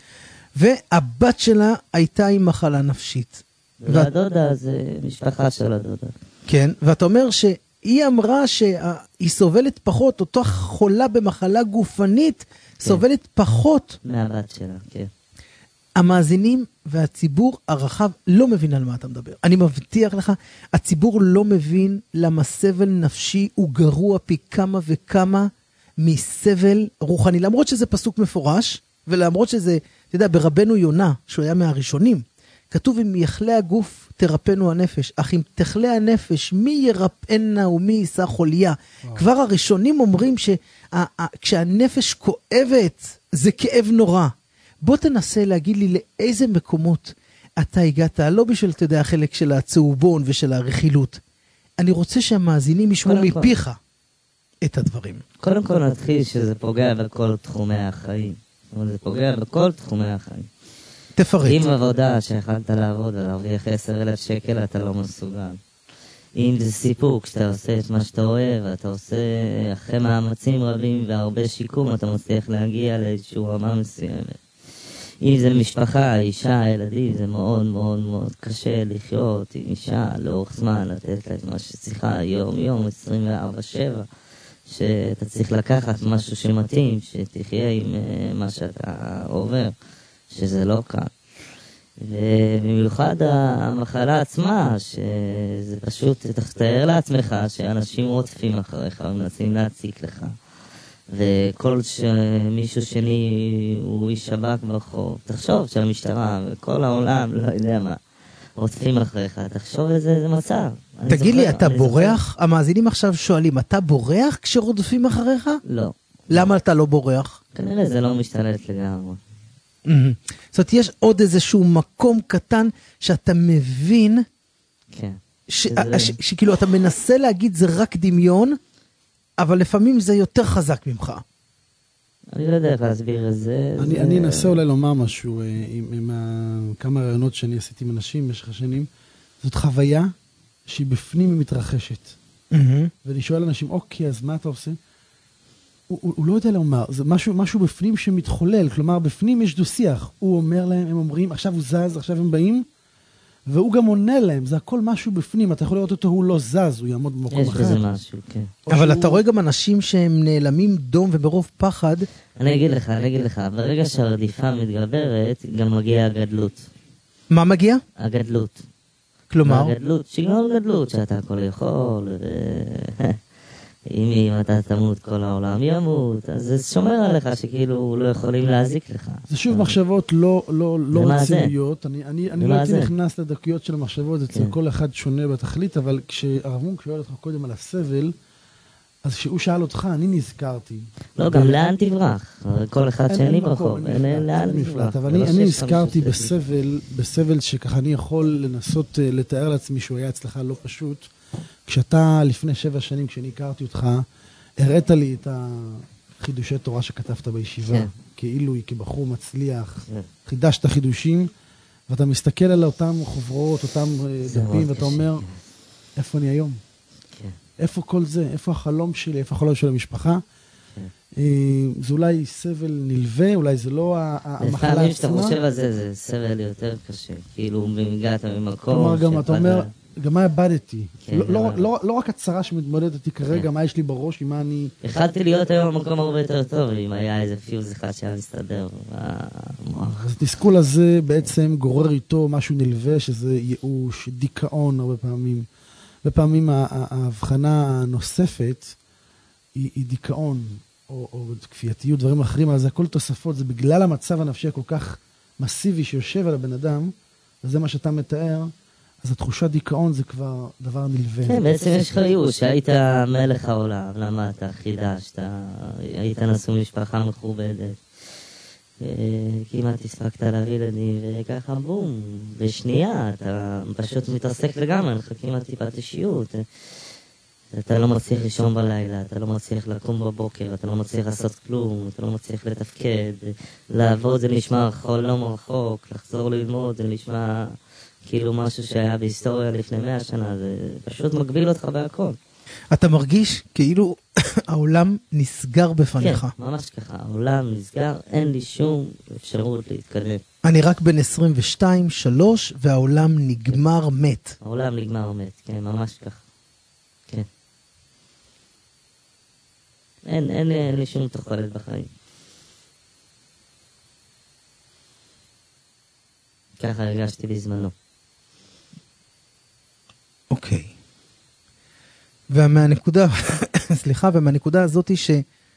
B: והבת שלה הייתה עם מחלה נפשית.
G: והדודה זה משפחה של הדודה.
B: כן, ואתה אומר שהיא אמרה שהיא סובלת פחות, אותו חולה במחלה גופנית, סובלת פחות.
G: מהבת שלה, כן.
B: המאזינים והציבור הרחב לא מבין על מה אתה מדבר. אני מבטיח לך, הציבור לא מבין למה סבל נפשי הוא גרוע פי כמה וכמה מסבל רוחני. למרות שזה פסוק מפורש, ולמרות שזה, אתה יודע, ברבנו יונה, שהוא היה מהראשונים, כתוב אם יחלה הגוף תרפנו הנפש, אך אם תחלה הנפש, מי ירפאנה ומי יישא חוליה. כבר הראשונים אומרים שכשהנפש כואבת, זה כאב נורא. בוא תנסה להגיד לי לאיזה מקומות אתה הגעת, לא בשביל, אתה יודע, החלק של הצהובון ושל הרכילות. אני רוצה שהמאזינים ישמעו מפיך את הדברים.
G: קודם כל נתחיל שזה פוגע בכל תחומי החיים. זאת אומרת, זה פוגע בכל תחומי החיים.
B: תפרט.
G: אם עבודה שיכלת לעבוד ולהרוויח עשרת אלפים שקל, אתה לא מסוגל. אם זה סיפוק, שאתה עושה את מה שאתה אוהב, אתה עושה אחרי מאמצים רבים והרבה שיקום, אתה מצליח להגיע לאיזשהו רמה מסוימת. אם זה משפחה, אישה, ילדים, זה מאוד מאוד מאוד קשה לחיות עם אישה לאורך זמן, לתת לה את מה שצריכה יום יום, עשרים וארבע שבע, שאתה צריך לקחת משהו שמתאים, שתחיה עם מה שאתה עובר, שזה לא קל. ובמיוחד המחלה עצמה, שזה פשוט, תתאר לעצמך שאנשים רודפים אחריך ומנסים להציק לך. וכל מישהו שני הוא איש שב"כ ברחוב. תחשוב שהמשטרה וכל העולם, לא יודע מה, רודפים אחריך. תחשוב איזה מצב.
B: תגיד לי, אתה בורח? המאזינים עכשיו שואלים, אתה בורח כשרודפים אחריך?
G: לא.
B: למה אתה לא בורח?
G: כנראה זה לא משתלט לגמרי.
B: זאת אומרת, יש עוד איזשהו מקום קטן שאתה מבין,
G: כן.
B: שכאילו אתה מנסה להגיד זה רק דמיון, אבל לפעמים זה יותר חזק ממך.
G: אני לא יודע איך להסביר את זה.
D: אני אנסה אולי לומר משהו עם כמה רעיונות שאני עשיתי עם אנשים במשך השנים. זאת חוויה שהיא בפנים מתרחשת. ואני שואל אנשים, אוקיי, אז מה אתה עושה? הוא לא יודע לומר, זה משהו בפנים שמתחולל, כלומר, בפנים יש דו-שיח. הוא אומר להם, הם אומרים, עכשיו הוא זז, עכשיו הם באים, והוא גם עונה להם, זה הכל משהו בפנים, אתה יכול לראות אותו, הוא לא זז, הוא יעמוד במקום אחר.
G: יש בזה משהו, כן.
B: אבל אתה רואה גם אנשים שהם נעלמים דום וברוב פחד.
G: אני אגיד לך, אני אגיד לך, ברגע שהרדיפה מתגברת, גם מגיעה הגדלות.
B: מה מגיע?
G: הגדלות.
B: כלומר?
G: הגדלות, שיגמור גדלות, שאתה הכל יכול, אם אתה תמות כל העולם ימות, אז זה שומר עליך שכאילו לא יכולים להזיק לך.
D: זה שוב מחשבות לא רציניות, אני לא הייתי נכנס לדקויות של המחשבות, אצל כל אחד שונה בתכלית, אבל כשהרב מונק שואל אותך קודם על הסבל, אז כשהוא שאל אותך, אני נזכרתי.
G: לא, גם לאן תברח? כל אחד שאני ברחוב, לאן תברח?
D: אבל אני נזכרתי בסבל, בסבל שככה אני יכול לנסות לתאר לעצמי שהוא היה אצלך לא פשוט, כשאתה לפני שבע שנים, כשאני הכרתי אותך, הראית לי את החידושי תורה שכתבת בישיבה, כן. כאילו היא כבחור מצליח, כן. חידשת חידושים, ואתה מסתכל על אותם חוברות, אותם דפים, ואתה אומר, כן. איפה אני היום? כן. איפה כל זה? איפה החלום שלי? איפה החלום של המשפחה? כן. זה אולי סבל נלווה, אולי זה לא המחלה עצמה.
G: לפעמים שאתה חושב על זה, זה סבל יותר קשה, כאילו הגעת ממקום.
D: כלומר, גם אתה אומר, גם מה הבדתי.
G: כן,
D: לא, לא,
G: אבל-
D: לא, לא רק הצרה שמתמודדת אותי כרגע,
G: כן.
D: מה יש לי בראש, עם מה אני...
G: יכלתי להיות היום במקום הרבה יותר טוב, אם היה איזה פיוז אחד שהיה מסתדר במוח.
D: אז התסכול הזה בעצם גורר איתו משהו נלווה, שזה ייאוש, דיכאון הרבה פעמים. בפעמים ההבחנה הנוספת היא, היא דיכאון, או, או כפייתיות, דברים אחרים, אבל זה הכל תוספות, זה בגלל המצב הנפשי הכל כך מסיבי שיושב על הבן אדם, וזה מה שאתה מתאר, אז התחושת דיכאון זה כבר דבר נלווה.
G: כן, בעצם יש לך ייאוש, שהיית מלך העולם, למדת, חידשת, היית נשוא משפחה מכובדת, כמעט הספקת להביא ילדים, וככה בום, בשנייה, אתה פשוט מתעסק לגמרי, לך כמעט טיפת אישיות. אתה לא מצליח לישון בלילה, אתה לא מצליח לקום בבוקר, אתה לא מצליח לעשות כלום, אתה לא מצליח לתפקד, לעבוד זה נשמע חלום רחוק, לחזור ללמוד זה נשמע כאילו משהו שהיה בהיסטוריה לפני מאה שנה, זה פשוט מגביל אותך בהכל.
B: אתה מרגיש כאילו העולם נסגר בפניך.
G: כן, ממש ככה, העולם נסגר, אין לי שום אפשרות להתקדם.
B: אני רק בן עשרים ושתיים שלוש והעולם נגמר מת.
G: העולם נגמר מת, כן, ממש ככה. כן. אין, אין, לי- אין לי שום תוחלת בחיים. ככה הרגשתי בזמנו.
B: אוקיי. ומהנקודה, סליחה, ומהנקודה הזאתי ש...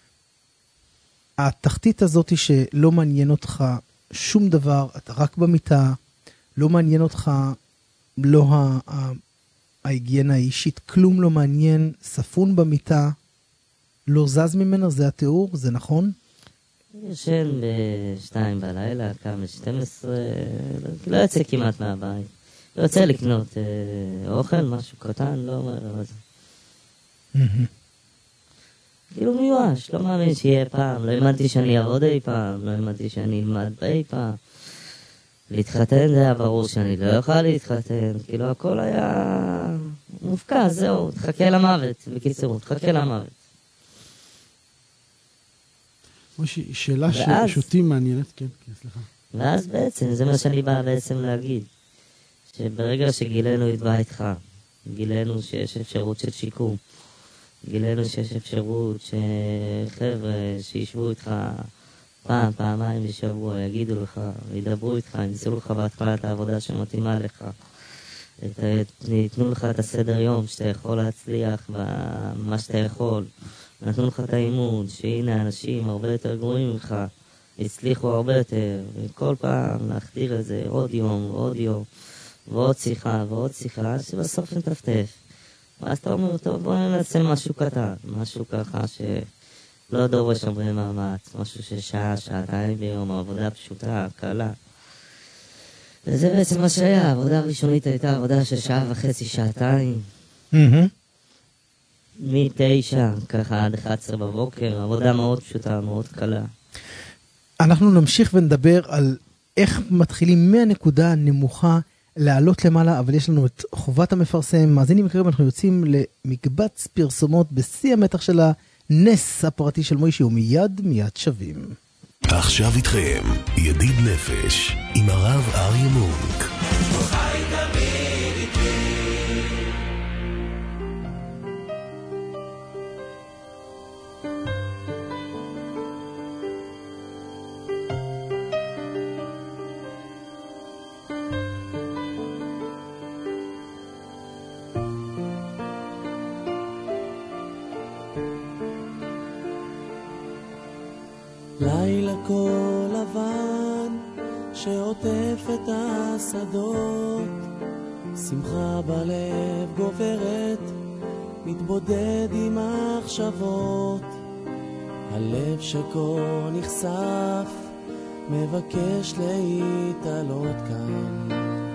B: התחתית הזאתי שלא מעניין אותך שום דבר, אתה רק במיטה, לא מעניין אותך, לא ה... ה... ההיגיינה האישית, כלום לא מעניין, ספון במיטה, לא זז ממנה, זה התיאור, זה נכון?
G: ישן בשתיים בלילה, קם ב-שתים עשרה, לא יוצא כמעט מהבית. לא יוצא לקנות אה, אוכל, משהו קטן, לא אומר מה זה. כאילו מיואש, לא מאמין שיהיה פעם, לא האמנתי שאני אעבוד אי פעם, לא האמנתי שאני אלמד אי פעם. להתחתן זה היה ברור שאני לא יכול להתחתן, כאילו הכל היה מופקע, זהו, תחכה למוות, בקיצור, תחכה למוות.
D: מושי, שאלה
G: ואז-
D: שאותי מעניינת, כן, כן, סליחה.
G: ואז בעצם, זה מה שאני בא בעצם להגיד, שברגע שגילינו את בית חם, גילינו שיש אפשרות של שיקום, גילינו שיש אפשרות שחבר'ה שישבו איתך פעם, פעמיים בשבוע, יגידו לך, ידברו איתך, ימצאו לך בהתחלה את העבודה שמתאימה לך, את, ייתנו לך את הסדר יום שאתה יכול להצליח במה שאתה יכול, נתנו לך את האימון, שהנה אנשים הרבה יותר גרועים ממך, הצליחו הרבה יותר, וכל פעם להחדיר את זה עוד יום ועוד יום, ועוד שיחה ועוד שיחה, שבסוף נטפטף. ואז אתה אומר, טוב, בוא ננסה משהו קטן, משהו ככה שלא דורש הרבה מאמץ, משהו ששעה, שעתיים ביום, עבודה פשוטה, קלה. וזה בעצם מה שהיה, העבודה הראשונית הייתה עבודה של שעה וחצי, שעתיים, מתשע, ככה עד אחת עשרה בבוקר, עבודה מאוד פשוטה, מאוד קלה.
B: אנחנו נמשיך ונדבר על איך מתחילים מהנקודה הנמוכה לעלות למעלה, אבל יש לנו את חובת המפרסם. מאזינים יקרים, אנחנו יוצאים למקבץ פרסומות בשיא המתח של הנס הפרטי של מוישי, ומיד מיד שווים.
A: עכשיו איתכם, ידיד נפש, עם הרב אריה מונק.
H: לילה כל לבן שעוטף את השדות, שמחה בלב גוברת, מתבודד עם מחשבות, הלב שכה נחשף מבקש להתעלות כאן.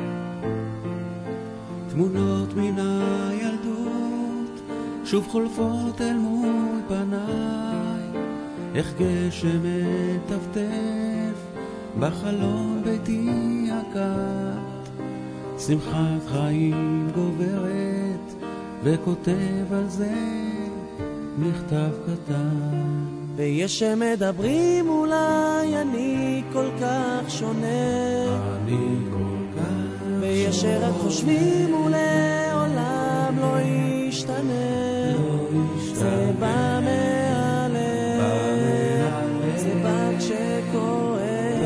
C: תמונות מן הילדות שוב חולפות אל מול פניי, איך גשם מטפטף בחלון ביתי הקט, שמחת חיים גוברת וכותב על זה מכתב קטן.
H: ויש שמדברים אולי אני כל כך שונה,
C: אני כל כך
H: ויש שרק חושבים אולי ישתנה, זה בא מהלב, זה בא כשכואב.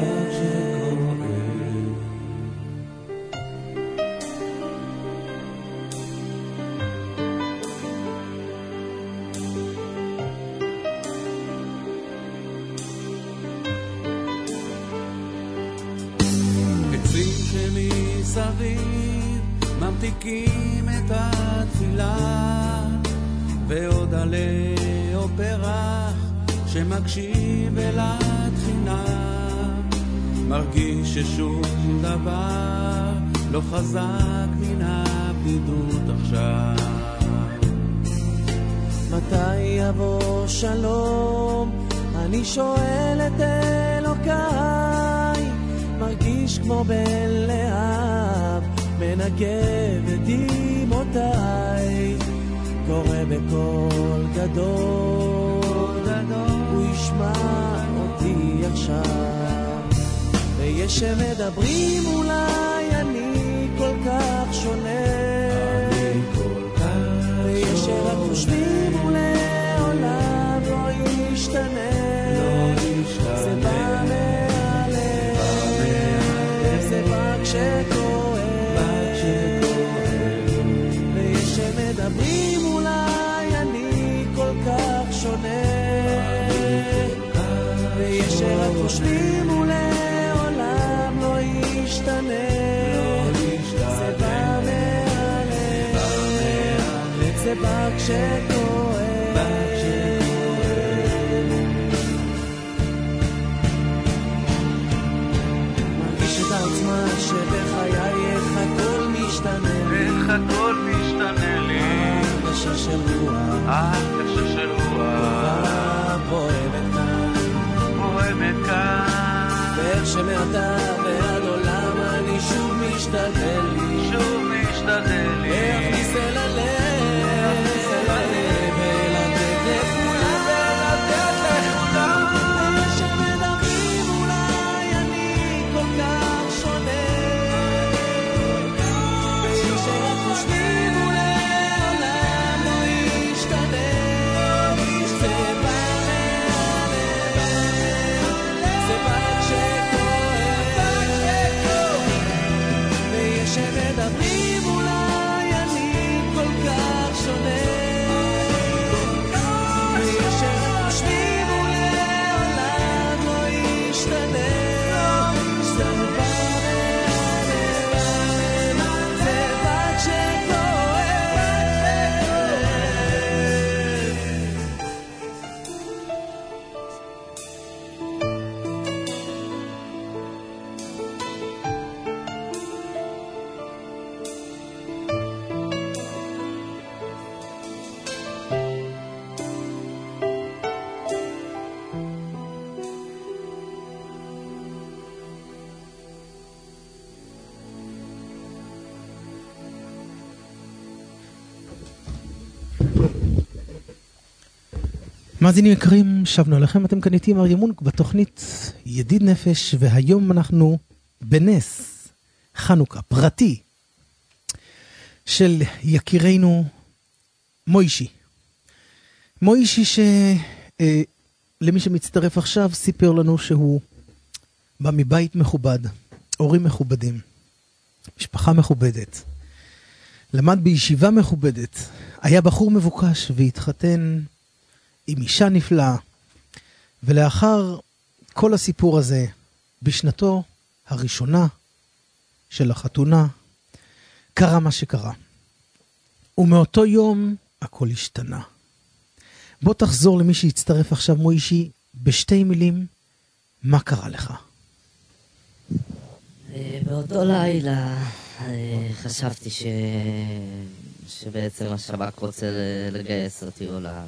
I: עצים שמסביב ממתיקים את התפילה, ועוד עלה או פרח שמקשיב אל התחינה, מרגיש ששום דבר לא חזק מן הבדידות עכשיו.
H: מתי יבוא שלום? אני שואל את אלוקיי, מרגיש כמו בן להב, מנגב את דמעותיי, קורא בקול גדול, הוא ישמע אותי עכשיו. ויש שמדברים אולי אני כל כך שונה, ויש שרק חושבים ולעולם לא ישתנה, זה בא מהלב, זה בא כשכואב. ויש שמדברים אולי אני כל כך שונה, ויש שרק חושבים ולעולם לא ישתנה, זה בא מהלב, זה בא כשכואב. מרגיש את העוצמה שבחיי איך הכל משתנה,
I: איך הכל משתנה לי,
H: הרגשה של רוח,
I: הרגשה של רוח
H: פועמת כאן,
I: פועמת כאן,
H: ואיך שמעתה ועד עולם אני שוב משתדל לי,
I: שוב משתדל לי
H: להכניס אל הלב, ולתת לכולם, ולתת לכולם. ויש שמדברים אולי אני כל כך שונה, ויש שרק חושבים ולעולם לא ישתנה, זה בא מהלב, זה בא כשכואב. ויש שמדברים אולי אני כל כך שונה, ויש שרק חושבים ולעולם לא ישתנה, זה בא מהלב, זה בא
B: מאזינים יקרים, שבנו עליכם, אתם כאן איתי עם אריה מונק בתוכנית ידיד נפש, והיום אנחנו בנס חנוכה פרטי של יקירנו מוישי. מוישי שלמי שמצטרף עכשיו סיפר לנו שהוא בא מבית מכובד, הורים מכובדים, משפחה מכובדת, למד בישיבה מכובדת, היה בחור מבוקש והתחתן עם אישה נפלאה, ולאחר כל הסיפור הזה, בשנתו הראשונה של החתונה, קרה מה שקרה. ומאותו יום הכל השתנה. בוא תחזור למי שהצטרף עכשיו, מוישי, בשתי מילים, מה קרה לך?
G: באותו לילה חשבתי ש... שבעצם השב"כ רוצה לגייס אותי עולה.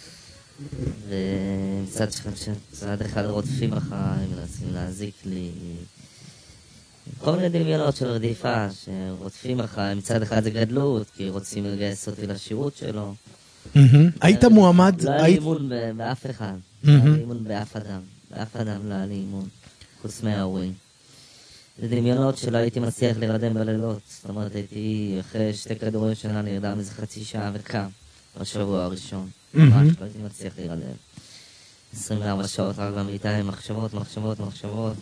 G: ומצד שצד אחד רודפים אחריי, מנסים להזיק לי. כל מיני דמיונות של רדיפה שרודפים אחריי. מצד אחד זה גדלות, כי רוצים לגייס אותי לשירות שלו.
B: היית מועמד?
G: לא היה לי אימון באף אחד. לא היה לי אימון באף אדם. באף אדם לא היה לי אימון, חוץ מההורים. זה דמיונות שלא הייתי מצליח להירדם בלילות. זאת אומרת, הייתי אחרי שתי כדורים שנה נרדם איזה חצי שעה וקם בשבוע הראשון. ממש לא הייתי מצליח להירדם. עשרים וארבע שעות רק במיטה עם מחשבות, מחשבות, מחשבות.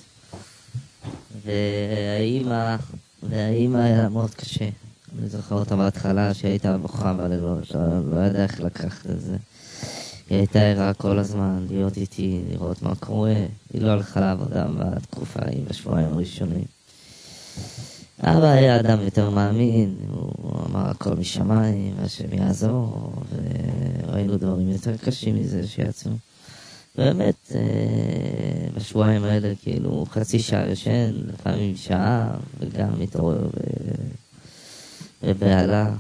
G: והאימא, והאימא היה מאוד קשה. אני זוכר אותה בהתחלה שהייתה בוכה בלילות, לא, לא יודע איך לקחת את זה. היא הייתה ערה כל הזמן, להיות איתי, לראות מה קורה. היא לא הלכה לעבודה בתקופה ההיא, בשבועיים הראשונים. אבא היה אדם יותר מאמין, הוא אמר הכל משמיים, השם יעזור, וראינו דברים יותר קשים מזה שיצאו. באמת, בשבועיים האלה, כאילו, חצי שעה ישן, לפעמים שעה, וגם מתעורר ובעלה.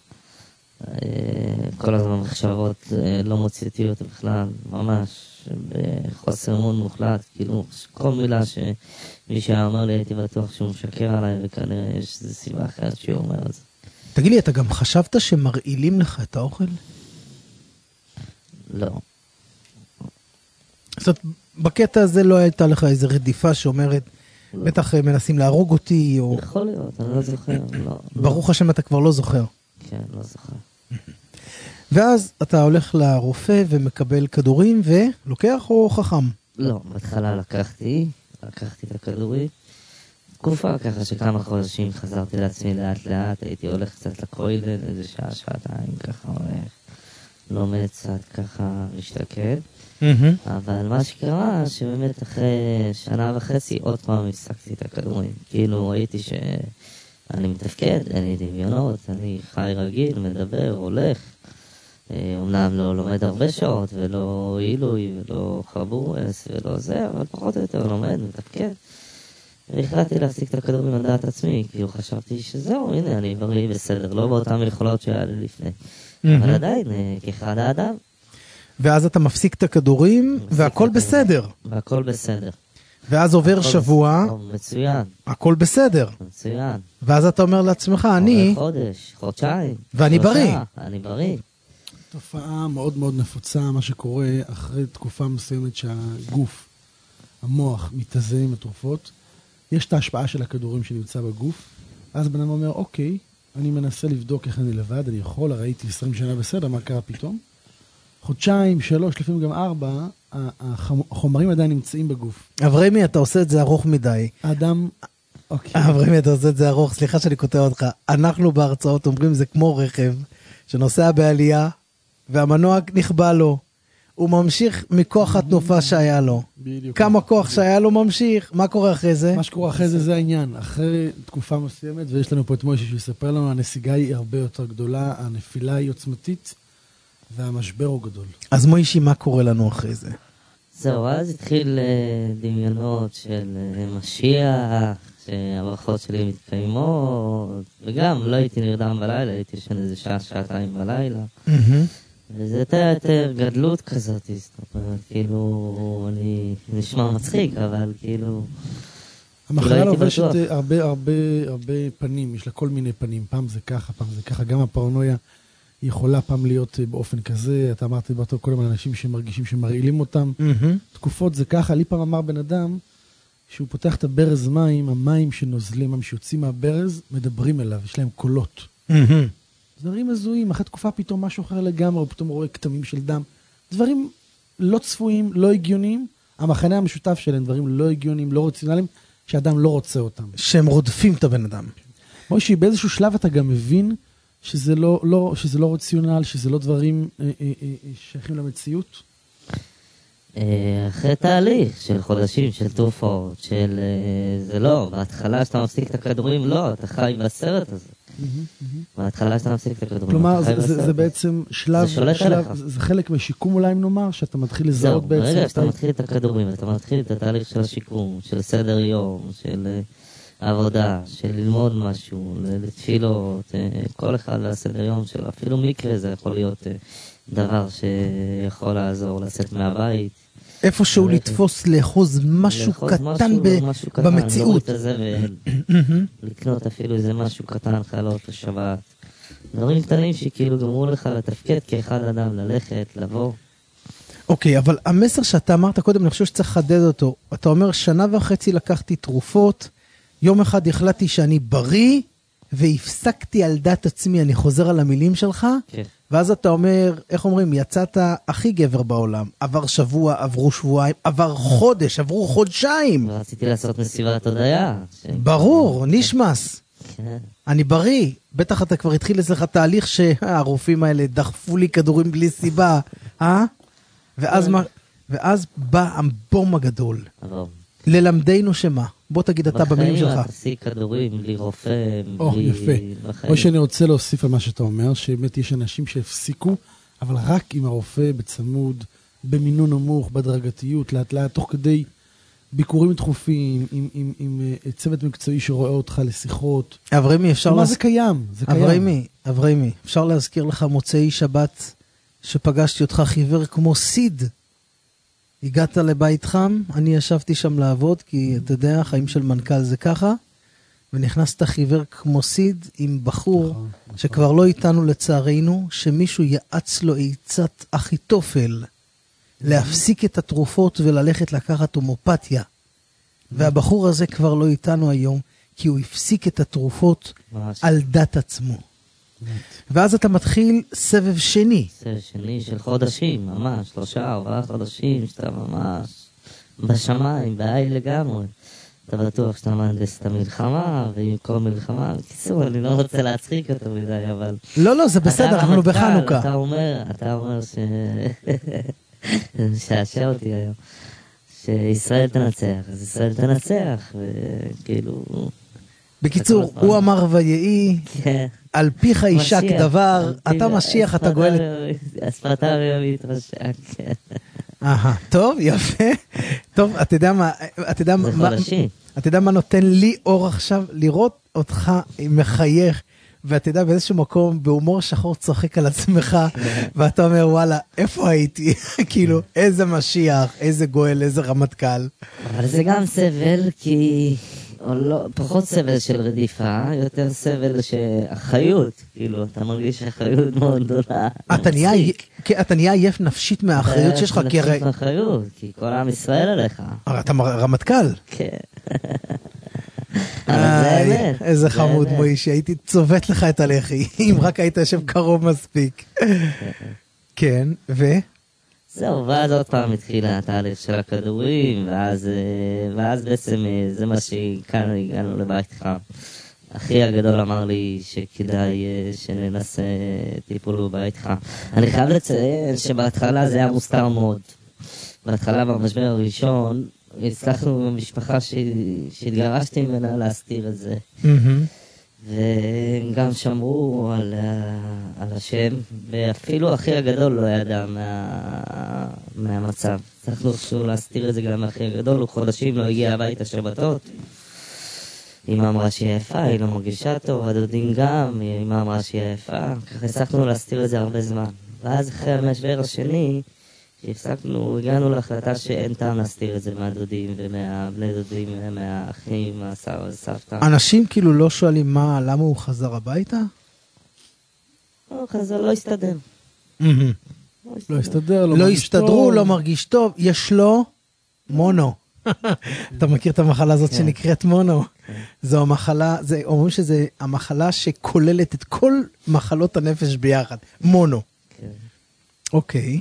G: כל הזמן מחשבות לא מוצאתי אותה בכלל, ממש בחוסר אמון מוחלט, כאילו כל מילה שמי שאמר לי הייתי בטוח שהוא משקר עליי, וכנראה יש איזו סיבה אחרת שהוא אומר את זה.
B: תגיד לי, אתה גם חשבת שמרעילים לך את האוכל?
G: לא.
B: זאת אומרת, בקטע הזה לא הייתה לך איזו רדיפה שאומרת, בטח מנסים להרוג אותי, או...
G: יכול להיות, אני לא זוכר, לא.
B: ברוך השם אתה כבר לא זוכר.
G: כן, לא זוכר.
B: ואז אתה הולך לרופא ומקבל כדורים ולוקח או חכם?
G: לא, בהתחלה לקחתי, לקחתי את הכדורים. תקופה ככה שכמה חודשים חזרתי לעצמי לאט לאט, הייתי הולך קצת לכולל, איזה שעה, שעתיים, ככה הולך. לומד קצת ככה משתקד. אבל מה שקרה, שבאמת אחרי שנה וחצי עוד פעם הפסקתי את הכדורים. כאילו ראיתי שאני מתפקד, אין לי דמיונות, אני חי רגיל, מדבר, הולך. אומנם לא לומד הרבה שעות, ולא עילוי, ולא חבורס, ולא זה, אבל פחות או יותר לומד, מתפקד. והחלטתי להפסיק את הכדורים על דעת עצמי, כאילו חשבתי שזהו, הנה, אני בריא בסדר, לא באותם יכולות שהיה לי לפני. אבל עדיין, כאחד האדם.
B: ואז אתה מפסיק את הכדורים, והכל בסדר.
G: והכל בסדר.
B: ואז עובר שבוע.
G: מצוין.
B: הכל בסדר.
G: מצוין.
B: ואז אתה אומר לעצמך, אני...
G: חודש, חודשיים.
B: ואני בריא.
G: אני בריא.
D: תופעה מאוד מאוד נפוצה, מה שקורה אחרי תקופה מסוימת שהגוף, המוח, מתאזן עם התרופות. יש את ההשפעה של הכדורים שנמצא בגוף. אז בן אדם אומר, אוקיי, אני מנסה לבדוק איך אני לבד, אני יכול, ראיתי עשרים שנה בסדר, מה קרה פתאום? חודשיים, שלוש, לפעמים גם ארבע, החומרים עדיין נמצאים בגוף.
B: אברמי, אתה עושה את זה ארוך מדי.
D: האדם... אוקיי.
B: אברמי, אתה עושה את זה ארוך, סליחה שאני קוטע אותך. אנחנו בהרצאות אומרים, זה כמו רכב שנוסע בעלייה, והמנוע נכבה לו. הוא ממשיך מכוח התנופה שהיה לו. בדיוק. כמה כוח שהיה לו ממשיך, מה קורה אחרי זה?
D: מה שקורה אחרי זה זה העניין. אחרי תקופה מסוימת, ויש לנו פה את מוישה שיספר לנו, הנסיגה היא הרבה יותר גדולה, הנפילה היא עוצמתית, והמשבר הוא גדול.
B: אז מוישי, מה קורה לנו אחרי זה?
G: זהו, אז התחיל דמיונות של משיח, שהברכות שלי מתקיימות, וגם לא הייתי נרדם בלילה, הייתי ישן איזה שעה, שעתיים בלילה. וזה הייתה יותר גדלות כזאת, זאת אומרת, כאילו, אני נשמע מצחיק, אבל כאילו...
D: המחלה לובשת הרבה הרבה הרבה פנים, יש לה כל מיני פנים, פעם זה ככה, פעם זה ככה, גם הפרנויה היא יכולה פעם להיות באופן כזה, אתה אמרת באותו קודם על אנשים שמרגישים שמרעילים אותם, תקופות זה ככה, לי פעם אמר בן אדם, שהוא פותח את הברז מים, המים שנוזלים, המים שיוצאים מהברז, מדברים אליו, יש להם קולות. דברים מזוהים, אחרי תקופה פתאום משהו אחר לגמרי, או פתאום רואה כתמים של דם. דברים לא צפויים, לא הגיוניים, המחנה המשותף שלהם, דברים לא הגיוניים, לא רציונליים, שאדם לא רוצה אותם.
B: שהם רודפים את הבן אדם.
D: מוישי, באיזשהו שלב אתה גם מבין שזה לא, לא, שזה לא רציונל, שזה לא דברים אה, אה, אה, שייכים למציאות?
G: אחרי תהליך של חודשים, של תרופות, של... זה לא, בהתחלה שאתה מפסיק את הכדורים, לא, אתה חי בסרט הזה. בהתחלה שאתה מפסיק את הכדורים,
D: כלומר, זה בעצם שלב, זה חלק משיקום אולי אם נאמר, שאתה מתחיל לזהות בעצם...
G: זהו, ברגע שאתה מתחיל את הכדורים, אתה מתחיל את התהליך של השיקום, של סדר יום, של עבודה, של ללמוד משהו, לתפילות, כל אחד לסדר יום שלו, אפילו מקרה זה יכול להיות דבר שיכול לעזור לצאת מהבית.
B: איפשהו לתפוס, לאחוז משהו קטן במציאות.
G: לקנות אפילו איזה משהו קטן, חלות השבת. דברים קטנים שכאילו גמרו לך לתפקד כאחד אדם, ללכת, לבוא.
B: אוקיי, אבל המסר שאתה אמרת קודם, אני חושב שצריך לחדד אותו. אתה אומר, שנה וחצי לקחתי תרופות, יום אחד החלטתי שאני בריא, והפסקתי על דת עצמי, אני חוזר על המילים שלך,
G: כן.
B: ואז אתה אומר, איך אומרים, יצאת הכי גבר בעולם, עבר שבוע, עברו שבועיים, עבר חודש, עברו חודשיים.
G: רציתי לעשות מסיבת הודיה. ש...
B: ברור, נשמס.
G: כן.
B: אני בריא, בטח אתה כבר התחיל אצלך תהליך שהרופאים האלה דחפו לי כדורים בלי סיבה, אה? ואז, מה, ואז בא הבום הגדול.
G: אבל...
B: ללמדנו שמה? בוא תגיד אתה במילים שלך.
G: בחיים תפסיק כדורים, בלי רופא,
D: או,
G: בלי...
D: יפה.
G: בחיים.
D: או שאני רוצה להוסיף על מה שאתה אומר, שבאמת יש אנשים שהפסיקו, אבל רק עם הרופא בצמוד, במינון נמוך, בהדרגתיות, לאט לאט, תוך כדי ביקורים דחופים, עם, עם, עם, עם צוות מקצועי שרואה אותך לשיחות.
B: אברמי, אפשר...
D: מה
B: להז...
D: זה קיים? זה קיים.
B: אברמי, אברמי, אפשר להזכיר לך מוצאי שבת, שפגשתי אותך חיוור כמו סיד. הגעת לבית חם, אני ישבתי שם לעבוד, כי אתה יודע, החיים של מנכ"ל זה ככה, ונכנסת חיוור כמו סיד עם בחור,
D: נכון, נכון.
B: שכבר לא איתנו לצערנו, שמישהו יעץ לו עצת אחיתופל, להפסיק את התרופות וללכת לקחת הומופתיה. והבחור הזה כבר לא איתנו היום, כי הוא הפסיק את התרופות
G: ממש.
B: על דת עצמו. ואז אתה מתחיל סבב שני.
G: סבב שני של חודשים, ממש, שלושה, ארבעה חודשים, שאתה ממש בשמיים, בעי לגמרי. אתה בטוח שאתה מהנדס את המלחמה, ועם כל מלחמה, בקיצור, אני לא רוצה להצחיק אותו מדי, אבל...
B: לא, לא, זה בסדר, אנחנו בחנוכה.
G: אתה אומר, אתה אומר ש... זה משעשע אותי היום. שישראל תנצח, אז ישראל תנצח, וכאילו...
B: בקיצור, הוא אמר ויהי,
G: כן.
B: על פיך יישק דבר, אתה משיח, אתה גואל...
G: השפתיים היום מתרשק, כן.
B: אהה, טוב, יפה. טוב, אתה יודע מה, אתה יודע
G: זה
B: מה,
G: חודשים.
B: אתה יודע מה נותן לי אור עכשיו? לראות אותך מחייך, ואתה יודע באיזשהו מקום, בהומור שחור צוחק על עצמך, ואתה אומר, וואלה, איפה הייתי? כאילו, איזה משיח, איזה גואל, איזה רמטכ"ל.
G: אבל זה גם סבל, כי... או לא, פחות סבל של רדיפה, יותר סבל שאחריות, כאילו, אתה מרגיש אחריות מאוד גדולה.
B: אתה נהיה, כי אתה נהיה עייף נפשית מהאחריות שלך, כי הרי...
G: נפשית מהאחריות, כי כל עם ישראל עליך.
B: הרי אתה רמטכ"ל.
G: כן. אבל זה האמת.
B: איזה חמוד מוישי, הייתי צובט לך את הלחי, אם רק היית יושב קרוב מספיק. כן, ו...
G: זהו, ואז עוד פעם התחיל התהליך של הכדורים, ואז, ואז בעצם זה מה שכאן הגענו לבית חם. אחי הגדול אמר לי שכדאי שננסה טיפול בבית חם. אני חייב לציין שבהתחלה זה היה מוסתר מאוד. בהתחלה במשבר הראשון, הצלחנו במשפחה שהתגרשתי ממנה להסתיר את זה. וגם שמרו על, על השם, ואפילו אחי הגדול לא ידע מה, מהמצב. הצלחנו איכשהו להסתיר את זה גם מאחי הגדול, הוא חודשים לא הגיע הביתה שבתות. אמא אמרה שהיא יפה, היא לא מרגישה טוב, הדודים גם, אמא אמרה שהיא יפה. ככה הצלחנו להסתיר את זה הרבה זמן. ואז אחרי המשבר השני, שהפסקנו, הגענו להחלטה שאין טעם להסתיר את זה מהדודים ומהבני דודים ומהאחים, מהסבתא.
B: אנשים כאילו לא שואלים מה, למה הוא חזר הביתה?
G: לא, חזר, לא הסתדר.
D: לא הסתדר,
B: לא הסתדרו, לא מרגיש טוב, יש לו מונו. אתה מכיר את המחלה הזאת שנקראת מונו? זו המחלה, אומרים שזה המחלה שכוללת את כל מחלות הנפש ביחד. מונו. אוקיי.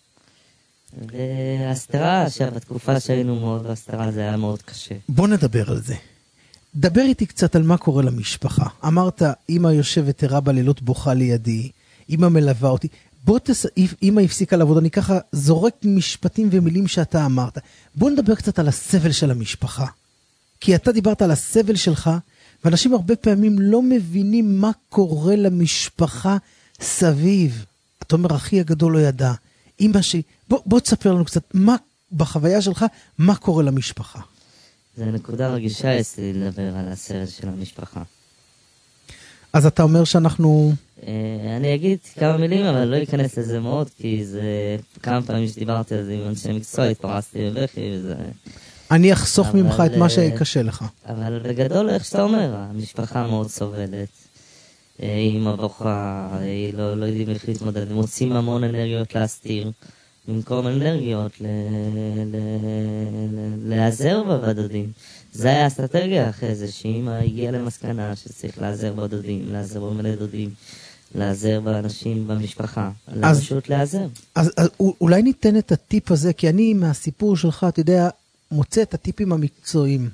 G: והסתרה, שבתקופה שהיינו מאוד בהסתרה זה היה מאוד קשה.
B: בוא נדבר על זה. דבר איתי קצת על מה קורה למשפחה. אמרת, אמא יושבת ערה בלילות בוכה לידי, אמא מלווה אותי. בוא תס... אמא הפסיקה לעבוד, אני ככה זורק משפטים ומילים שאתה אמרת. בוא נדבר קצת על הסבל של המשפחה. כי אתה דיברת על הסבל שלך, ואנשים הרבה פעמים לא מבינים מה קורה למשפחה סביב. אתה אומר, אחי הגדול לא ידע. אמא ש... בוא, בוא תספר לנו קצת, מה בחוויה שלך, מה קורה למשפחה?
G: זה נקודה רגישה אצלי לדבר על הסבל של המשפחה.
B: אז אתה אומר שאנחנו...
G: אני אגיד כמה מילים, אבל לא אכנס לזה מאוד, כי זה כמה פעמים שדיברתי על זה עם אנשי מקצוע, התפרסתי בבכי וזה...
B: אני אחסוך אבל... ממך את מה שקשה לך.
G: אבל בגדול, איך שאתה אומר, המשפחה מאוד סובלת. היא מבוכה, היא לא, לא יודעים איך להתמודד, הם מוצאים המון אנרגיות להסתיר, במקום אנרגיות ל, ל, ל, להיעזר בבדודים. זה היה האסטרטגיה אחרי זה, שאמא הגיעה למסקנה שצריך להיעזר בדודים, להיעזר במלא דודים, להיעזר באנשים במשפחה,
B: אז-
G: פשוט להיעזר.
B: אז, אז אולי ניתן את הטיפ הזה, כי אני מהסיפור שלך, אתה יודע, מוצא את הטיפים המקצועיים.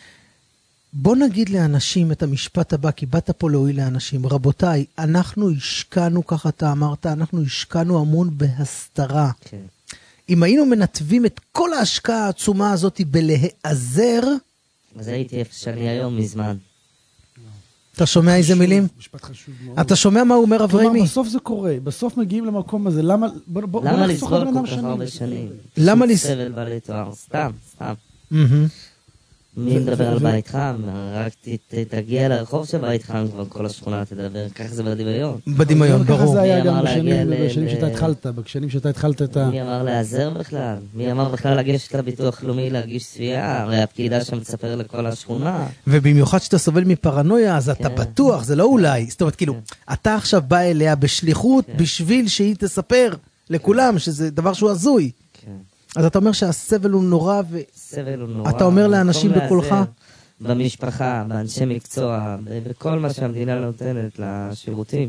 B: בוא נגיד לאנשים את המשפט הבא, כי באת פה להועיל לאנשים. רבותיי, אנחנו השקענו, ככה אתה אמרת, אנחנו השקענו המון בהסתרה.
G: כן.
B: אם היינו מנתבים את כל ההשקעה העצומה הזאת בלהיעזר,
G: אז הייתי איפה שאני היום מזמן.
B: אתה שומע איזה מילים?
D: משפט חשוב מאוד.
B: אתה שומע מה הוא אומר
D: כלומר,
B: אברהימי?
D: בסוף זה קורה, בסוף מגיעים למקום הזה, למה, בוא, בוא,
G: למה
D: בוא נחסוך לבן
G: לסבול
D: אדם
G: כל כך
D: שנים.
G: הרבה שנים?
B: למה
G: פשוט
B: לס-
G: סבל בעלי תואר, סתם, סתם.
B: מהמם.
G: מי
D: ו-
G: מדבר
D: ו-
G: על
D: ו-
G: בית חם? רק ת- ת- תגיע לרחוב של בית חם, כבר כל השכונה תדבר, ככה זה בדמיון.
B: בדמיון,
D: ככה
B: ברור.
D: זה היה
G: מי
D: גם
G: אמר
D: בשנים,
G: להגיע ל-
D: בשנים
G: ל-
D: שאתה התחלת, בשנים שאתה התחלת את ה...
G: מי אמר להיעזר בכלל? מי אמר בכלל לגשת לביטוח לאומי להגיש צביעה? הרי הפקידה שם תספר לכל השכונה.
B: ובמיוחד שאתה סובל מפרנויה, אז אתה
G: כן.
B: בטוח, זה לא אולי. זאת אומרת, כאילו, אתה עכשיו בא אליה בשליחות בשביל שהיא תספר לכולם שזה דבר שהוא הזוי.
G: כן.
B: אז אתה אומר שהסבל הוא נורא, ו...
G: סבל הוא נורא.
B: אתה אומר לאנשים
G: במקום
B: בקולך?
G: להיעזר במשפחה, באנשי מקצוע, ב- בכל מה שהמדינה נותנת לשירותים.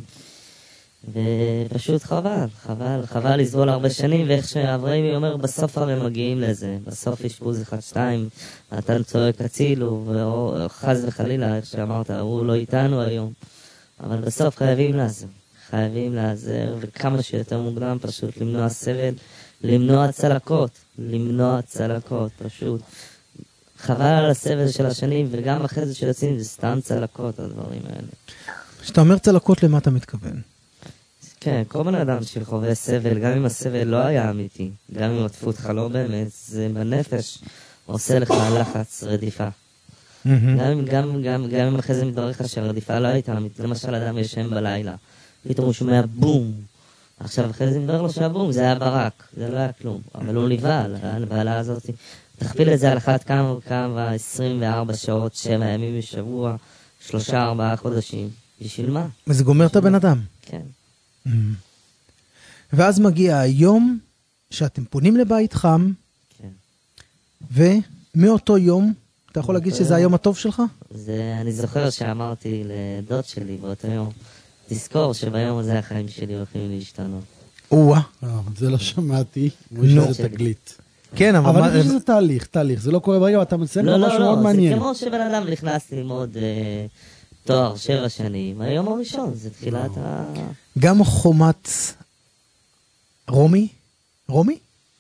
G: ופשוט חבל, חבל, חבל לסבול הרבה שנים, ואיך שאברהימי אומר, בסוף הרי מגיעים לזה. בסוף אשפוז אחד, שתיים, אתה צועק הצילו, וחס וחלילה, איך שאמרת, הוא לא איתנו היום. אבל בסוף חייבים לעזר. חייבים לעזר, וכמה שיותר מוקדם פשוט למנוע סבל, למנוע צלקות, למנוע צלקות, פשוט. חבל על הסבל של השנים, וגם אחרי זה שיוצאים, זה סתם צלקות, הדברים האלה.
B: כשאתה אומר צלקות, למה אתה מתכוון?
G: כן, כל בן אדם שחווה סבל, גם אם הסבל לא היה אמיתי, גם אם עטפו אותך לא באמת, זה בנפש עושה לך לחץ רדיפה. גם אם, גם, גם, גם אם אחרי זה מתברר לך שהרדיפה לא הייתה אמיתית, למשל אדם ישן בלילה, פתאום הוא שומע בום. עכשיו אחרי זה מתברר לו שהבום, זה היה ברק, זה לא היה כלום, אבל הוא נבהל, הנבהלה הזאת. תכפיל את זה על אחת כמה וכמה, עשרים וארבע שעות, שבע ימים בשבוע, שלושה, ארבעה חודשים. בשביל מה?
B: וזה גומר את הבן אדם.
G: כן.
B: ואז מגיע היום שאתם פונים לבית חם,
G: כן.
B: ומאותו יום, אתה יכול להגיד שזה היום הטוב שלך?
G: זה, אני זוכר שאמרתי לדוד שלי באותו יום, תזכור שביום הזה החיים שלי הולכים להשתנות.
B: או-אה.
D: אה, זה לא שמעתי, הוא
B: נו.
D: יש תגלית.
B: כן, אבל...
D: אבל
B: מה-
D: אני חושב שזה תהליך, תהליך, זה לא קורה ברגע, ואתה מציין
G: לא,
D: פה
G: לא,
D: משהו מאוד
G: לא, זה
D: מעניין.
G: כמו שבן אדם נכנס ללמוד אה, תואר שבע שנים, היום הראשון, זה תחילת ה...
B: גם חומת רומי? רומי?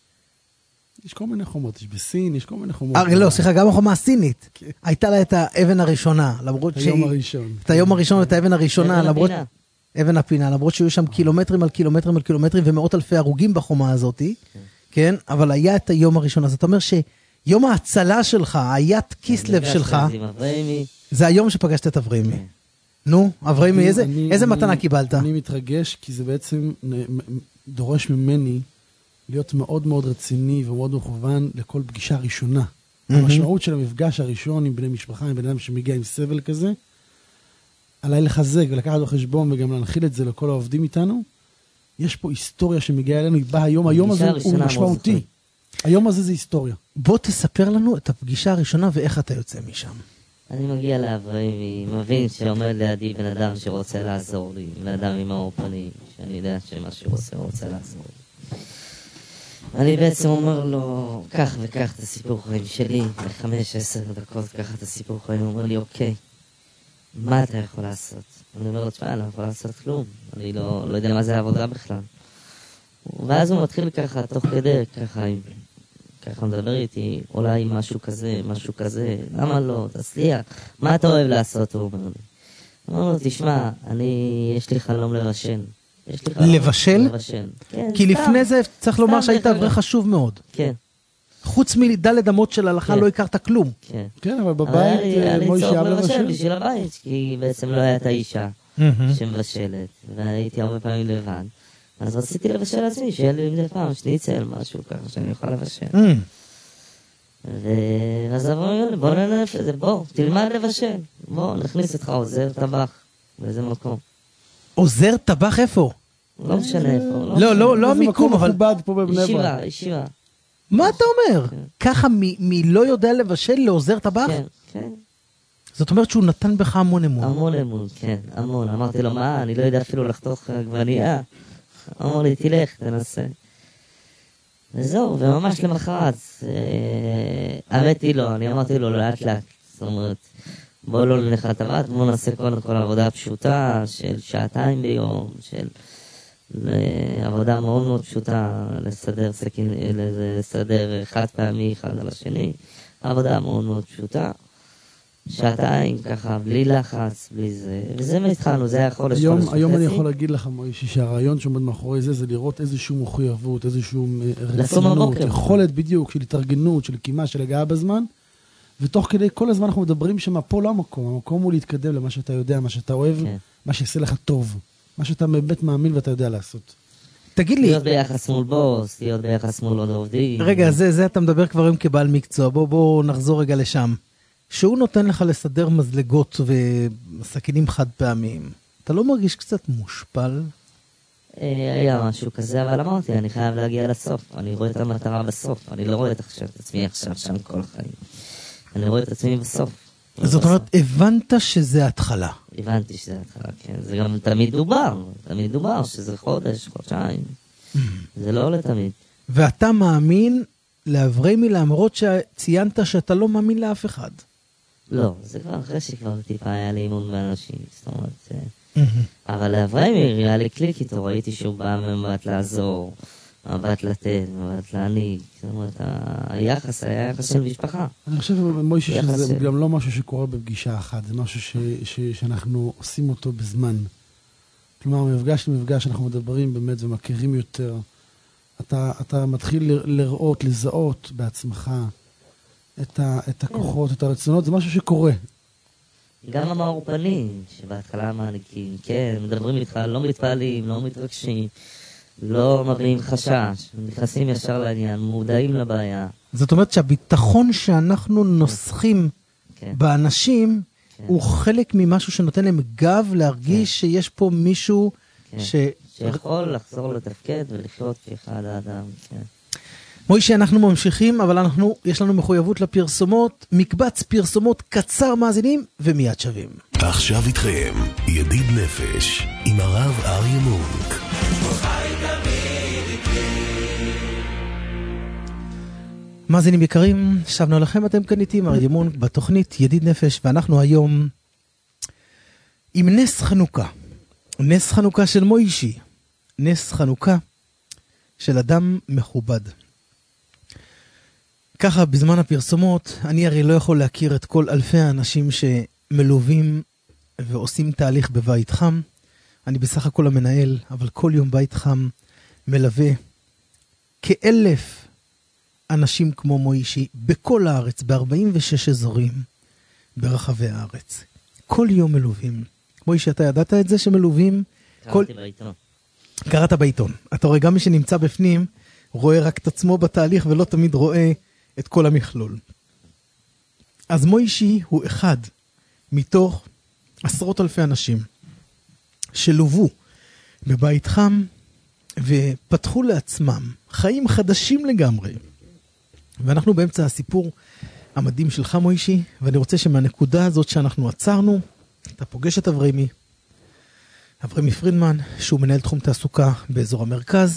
D: יש כל מיני חומות, יש בסין, יש כל מיני חומות.
B: אה, לא, סליחה, גם החומה הסינית.
D: כן.
B: הייתה לה את האבן הראשונה, למרות
D: את
B: שהיא...
D: היום הראשון.
B: את היום הראשון ואת האבן הראשונה,
G: אבן
B: למרות...
G: הפינה.
B: אבן הפינה, למרות שהיו שם קילומטרים על קילומטרים על קילומטרים ומאות אלפי הרוגים בחומה הזאת, כן? אבל היה את היום הראשון, אז אתה אומר שיום ההצלה שלך, היית כיסלב שלך,
G: נפגשתי עם אברהימי,
B: זה היום שפגשת את אברהימי. נו, אברהימי,
D: אני-
B: איזה-
D: אני-
B: איזה
D: אני-
B: מתנה קיבלת?
D: אני מתרגש, כי זה בעצם נ- מ- דורש ממני להיות מאוד מאוד רציני ומאוד מכוון לכל פגישה ראשונה. המשמעות של המפגש הראשון עם בני משפחה, עם בן אדם שמגיע עם סבל כזה, עליי לחזק ולקחת בחשבון וגם להנחיל את זה לכל העובדים איתנו. יש פה היסטוריה שמגיעה אלינו, היא באה היום, היום הזה
G: הפגישה
D: הוא
G: הראשונה
D: משמעותי.
G: מאוד
D: היום הזה זה היסטוריה.
B: בוא תספר לנו את הפגישה הראשונה ואיך אתה יוצא משם.
G: אני מגיע לאברהימי, מבין שעומד לידי בן אדם שרוצה לעזור לי, בן אדם עם מאור פנים, שאני יודע שמה שהוא עושה הוא רוצה לעזור לי. אני בעצם אומר לו, קח וקח את הסיפור חיים שלי, בחמש, עשר דקות קח את הסיפור חיים, הוא אומר לי, אוקיי, מה אתה יכול לעשות? אני אומר לו, תשמע, אני לא יכול לעשות כלום, אני לא, לא יודע מה זה העבודה בכלל. ואז הוא מתחיל ככה, תוך כדי, ככה, עם- ככה מדבר איתי, אולי משהו כזה, משהו כזה, למה לא, תצליח, מה אתה אוהב לעשות, הוא אומר לי. הוא אומר לו, תשמע, אני, יש לי חלום לבשל. יש לי חלום
B: לבשל?
G: לבשל. כן,
B: כי
G: סתם.
B: לפני זה צריך לומר
G: סתם
B: שהיית
G: דרך
B: אברך
G: אגב.
B: חשוב מאוד.
G: כן,
B: חוץ מדלת אמות של הלכה
G: כן.
B: לא הכרת כלום.
G: כן.
D: כן, אבל
G: אבל היה
D: בבית
G: לי- היה
D: אה,
G: לי
D: מוישה
G: צורך
D: אהב
G: לבשל
D: לבשל.
G: בשביל הבית, כי בעצם לא הייתה אישה שמבשלת, והייתי הרבה פעמים לבד. אז רציתי לבשל לעצמי, שיהיה לי מדי פעם שניצל, משהו ככה שאני אוכל לבשל.
B: אמ,
G: ואז אמרו לי, בוא ננף את זה, בוא, תלמד לבשל. בוא, נכניס אותך עוזר טבח, באיזה מקום.
B: עוזר טבח איפה?
G: לא משנה איפה.
B: לא, לא, לא
D: איזה
B: המיקום,
D: מקום
B: אבל...
D: מכובד פה בבני ברק.
G: ישיבה, ישיבה.
B: מה אתה אומר? ככה מלא יודע לבשל לעוזר טבח?
G: כן, כן.
B: זאת אומרת שהוא נתן בך המון אמון.
G: המון אמון, כן, המון. אמרתי לו, מה, אני לא יודע אפילו לחתוך עגבנייה. אמר לי, תלך, תנסה. וזהו, וממש למחרת, האמת היא לא, אני אמרתי לו לאט לאט, זאת אומרת, בוא לא נלך לטבעת, בוא נעשה קודם כל עבודה פשוטה של שעתיים ביום, של עבודה מאוד מאוד פשוטה, לסדר סכין, לסדר חד פעמי אחד על השני, עבודה מאוד מאוד פשוטה, שעתיים ככה, בלי לחץ, בלי זה, וזה מה התחלנו, זה היה חודש
D: היום,
G: חודש
D: היום
G: וחצי.
D: אני יכול להגיד לך, מוישי, שהרעיון שעומד מאחורי זה, זה לראות איזושהי מחויבות, איזושהי רצינות, יכולת בדיוק של התארגנות, של קימה, של הגעה בזמן, ותוך כדי כל הזמן אנחנו מדברים שמה פה לא המקום, המקום הוא להתקדם למה שאתה יודע, מה שאתה אוהב,
G: כן.
D: מה שיעשה לך טוב, מה שאתה באמת מאמין ואתה יודע לעשות.
B: תגיד לי...
G: להיות ביחס מול בוס, להיות ביחס מול עוד עובדים.
B: רגע, זה, זה אתה מדבר כבר היום כבעל מקצוע, בוא, בוא נחזור רגע לשם. שהוא נותן לך לסדר מזלגות וסכינים חד פעמיים, אתה לא מרגיש קצת מושפל?
G: היה משהו כזה, אבל אמרתי, אני חייב להגיע לסוף. אני רואה את המטרה בסוף. אני לא רואה את עצמי עכשיו שם כל החיים. אני רואה את עצמי בסוף.
B: זאת אומרת, הבנת שזה התחלה.
G: הבנתי שזה התחלה, כן. זה גם תמיד דובר. תמיד דובר שזה חודש, חודשיים. זה לא עולה תמיד.
B: ואתה מאמין לאברמי, למרות שציינת שאתה לא מאמין לאף אחד.
G: לא, זה כבר אחרי שכבר טיפה היה לי אימון באנשים. זאת אומרת... אבל לאברמי היה לי קליק איתו, ראיתי שהוא בא ממבט לעזור, מבט לתת, מבט להניג, זאת אומרת, היחס היה יחס של משפחה.
D: אני חושב, מוישי, שזה גם לא משהו שקורה בפגישה אחת, זה משהו שאנחנו עושים אותו בזמן. כלומר, מפגש למפגש, אנחנו מדברים באמת ומכירים יותר. אתה מתחיל לראות, לזהות בעצמך את הכוחות, את הרצונות, זה משהו שקורה.
G: גם המאור פנים, שבהתחלה מעניקים, כן, מדברים איתך, לא מתפעלים, לא מתרגשים, לא מביאים חשש, נכנסים ישר לעניין, מודעים לבעיה.
B: זאת אומרת שהביטחון שאנחנו נוסחים
G: כן.
B: באנשים,
G: כן.
B: הוא חלק ממשהו שנותן להם גב להרגיש כן. שיש פה מישהו
G: כן.
B: ש...
G: שיכול לחזור לתפקד ולחיות כאחד האדם, כן.
B: מוישי, אנחנו ממשיכים, אבל אנחנו, יש לנו מחויבות לפרסומות, מקבץ פרסומות קצר מאזינים ומיד שווים.
A: עכשיו איתכם, ידיד נפש, עם הרב אריה מונק.
B: מאזינים יקרים, שבנו לכם, אתם כאן איתי, אריה מונק, בתוכנית ידיד נפש, ואנחנו היום עם נס חנוכה. נס חנוכה של מוישי, נס חנוכה של אדם מכובד. ככה בזמן הפרסומות, אני הרי לא יכול להכיר את כל אלפי האנשים שמלווים ועושים תהליך בבית חם. אני בסך הכל המנהל, אבל כל יום בית חם מלווה כאלף אנשים כמו מוישי בכל הארץ, ב-ארבעים ושש אזורים ברחבי הארץ. כל יום מלווים. מוישי, אתה ידעת את זה שמלווים?
G: קראתי כל... בעיתון.
B: קראת בעיתון. אתה רואה, גם מי שנמצא בפנים רואה רק את עצמו בתהליך ולא תמיד רואה את כל המכלול. אז מוישי הוא אחד מתוך עשרות אלפי אנשים שלובו בבית חם ופתחו לעצמם חיים חדשים לגמרי. ואנחנו באמצע הסיפור המדהים שלך, מוישי, ואני רוצה שמהנקודה הזאת שאנחנו עצרנו, אתה פוגש את אברמי, אברמי פרידמן, שהוא מנהל תחום תעסוקה באזור המרכז,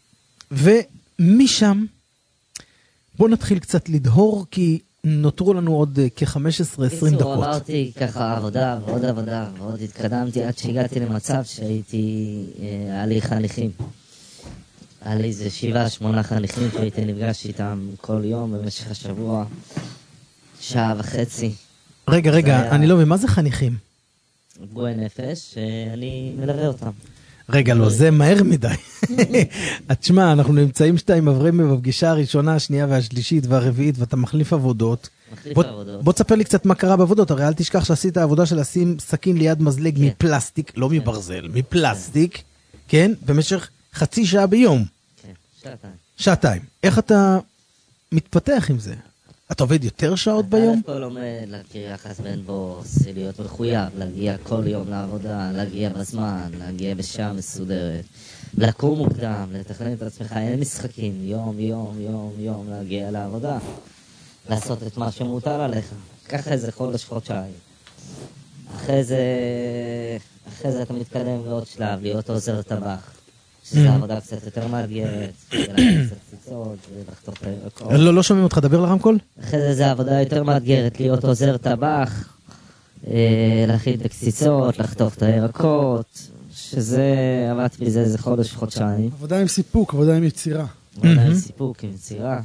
B: ומשם בוא נתחיל קצת לדהור, כי נותרו לנו עוד כ-חמש עשרה עשרים דקות.
G: אמרתי ככה עבודה ועוד עבודה ועוד התקדמתי עד שהגעתי למצב שהייתי היה לי חניכים. היה לי איזה שבעה, שמונה חניכים שהייתי נפגש איתם כל יום במשך השבוע, שעה וחצי.
B: רגע, רגע, היה... אני לא מבין, מה זה חניכים?
G: פגועי נפש, שאני מלווה אותם.
B: רגע, לא, זה מהר מדי. תשמע, אנחנו נמצאים שאתה עם אברמי בפגישה הראשונה, השנייה והשלישית והרביעית, ואתה מחליף עבודות.
G: מחליף עבודות.
B: בוא תספר לי קצת מה קרה בעבודות, הרי אל תשכח שעשית העבודה של לשים סכין ליד מזלג מפלסטיק, לא מברזל, מפלסטיק, כן? במשך חצי שעה ביום.
G: כן, שעתיים.
B: שעתיים. איך אתה מתפתח עם זה? אתה עובד יותר שעות ביום?
G: אתה כל עומד להכיר יחס בין בוס, להיות מחויב, להגיע כל יום לעבודה, להגיע בזמן, להגיע בשעה מסודרת, לקום מוקדם, לתכנן את עצמך, אין משחקים, יום, יום, יום, יום, להגיע לעבודה, לעשות את מה שמוטל עליך. ככה איזה חודש, חודשיים. אחרי זה, אחרי זה אתה מתקדם לעוד שלב, להיות עוזר טבח, שזה עבודה קצת יותר מאתגרת, ולעשות קצת ציצות, ולחתוך את הירקות.
B: לא, לא שומעים אותך, דבר לרמקול.
G: אחרי זה זה עבודה יותר מאתגרת, להיות עוזר טבח, להכין את הקציצות, לחתוך את הירקות, שזה, עבדתי בזה איזה חודש, חודשיים.
D: עבודה עם סיפוק, עבודה עם יצירה.
G: עבודה עם סיפוק, עם יצירה.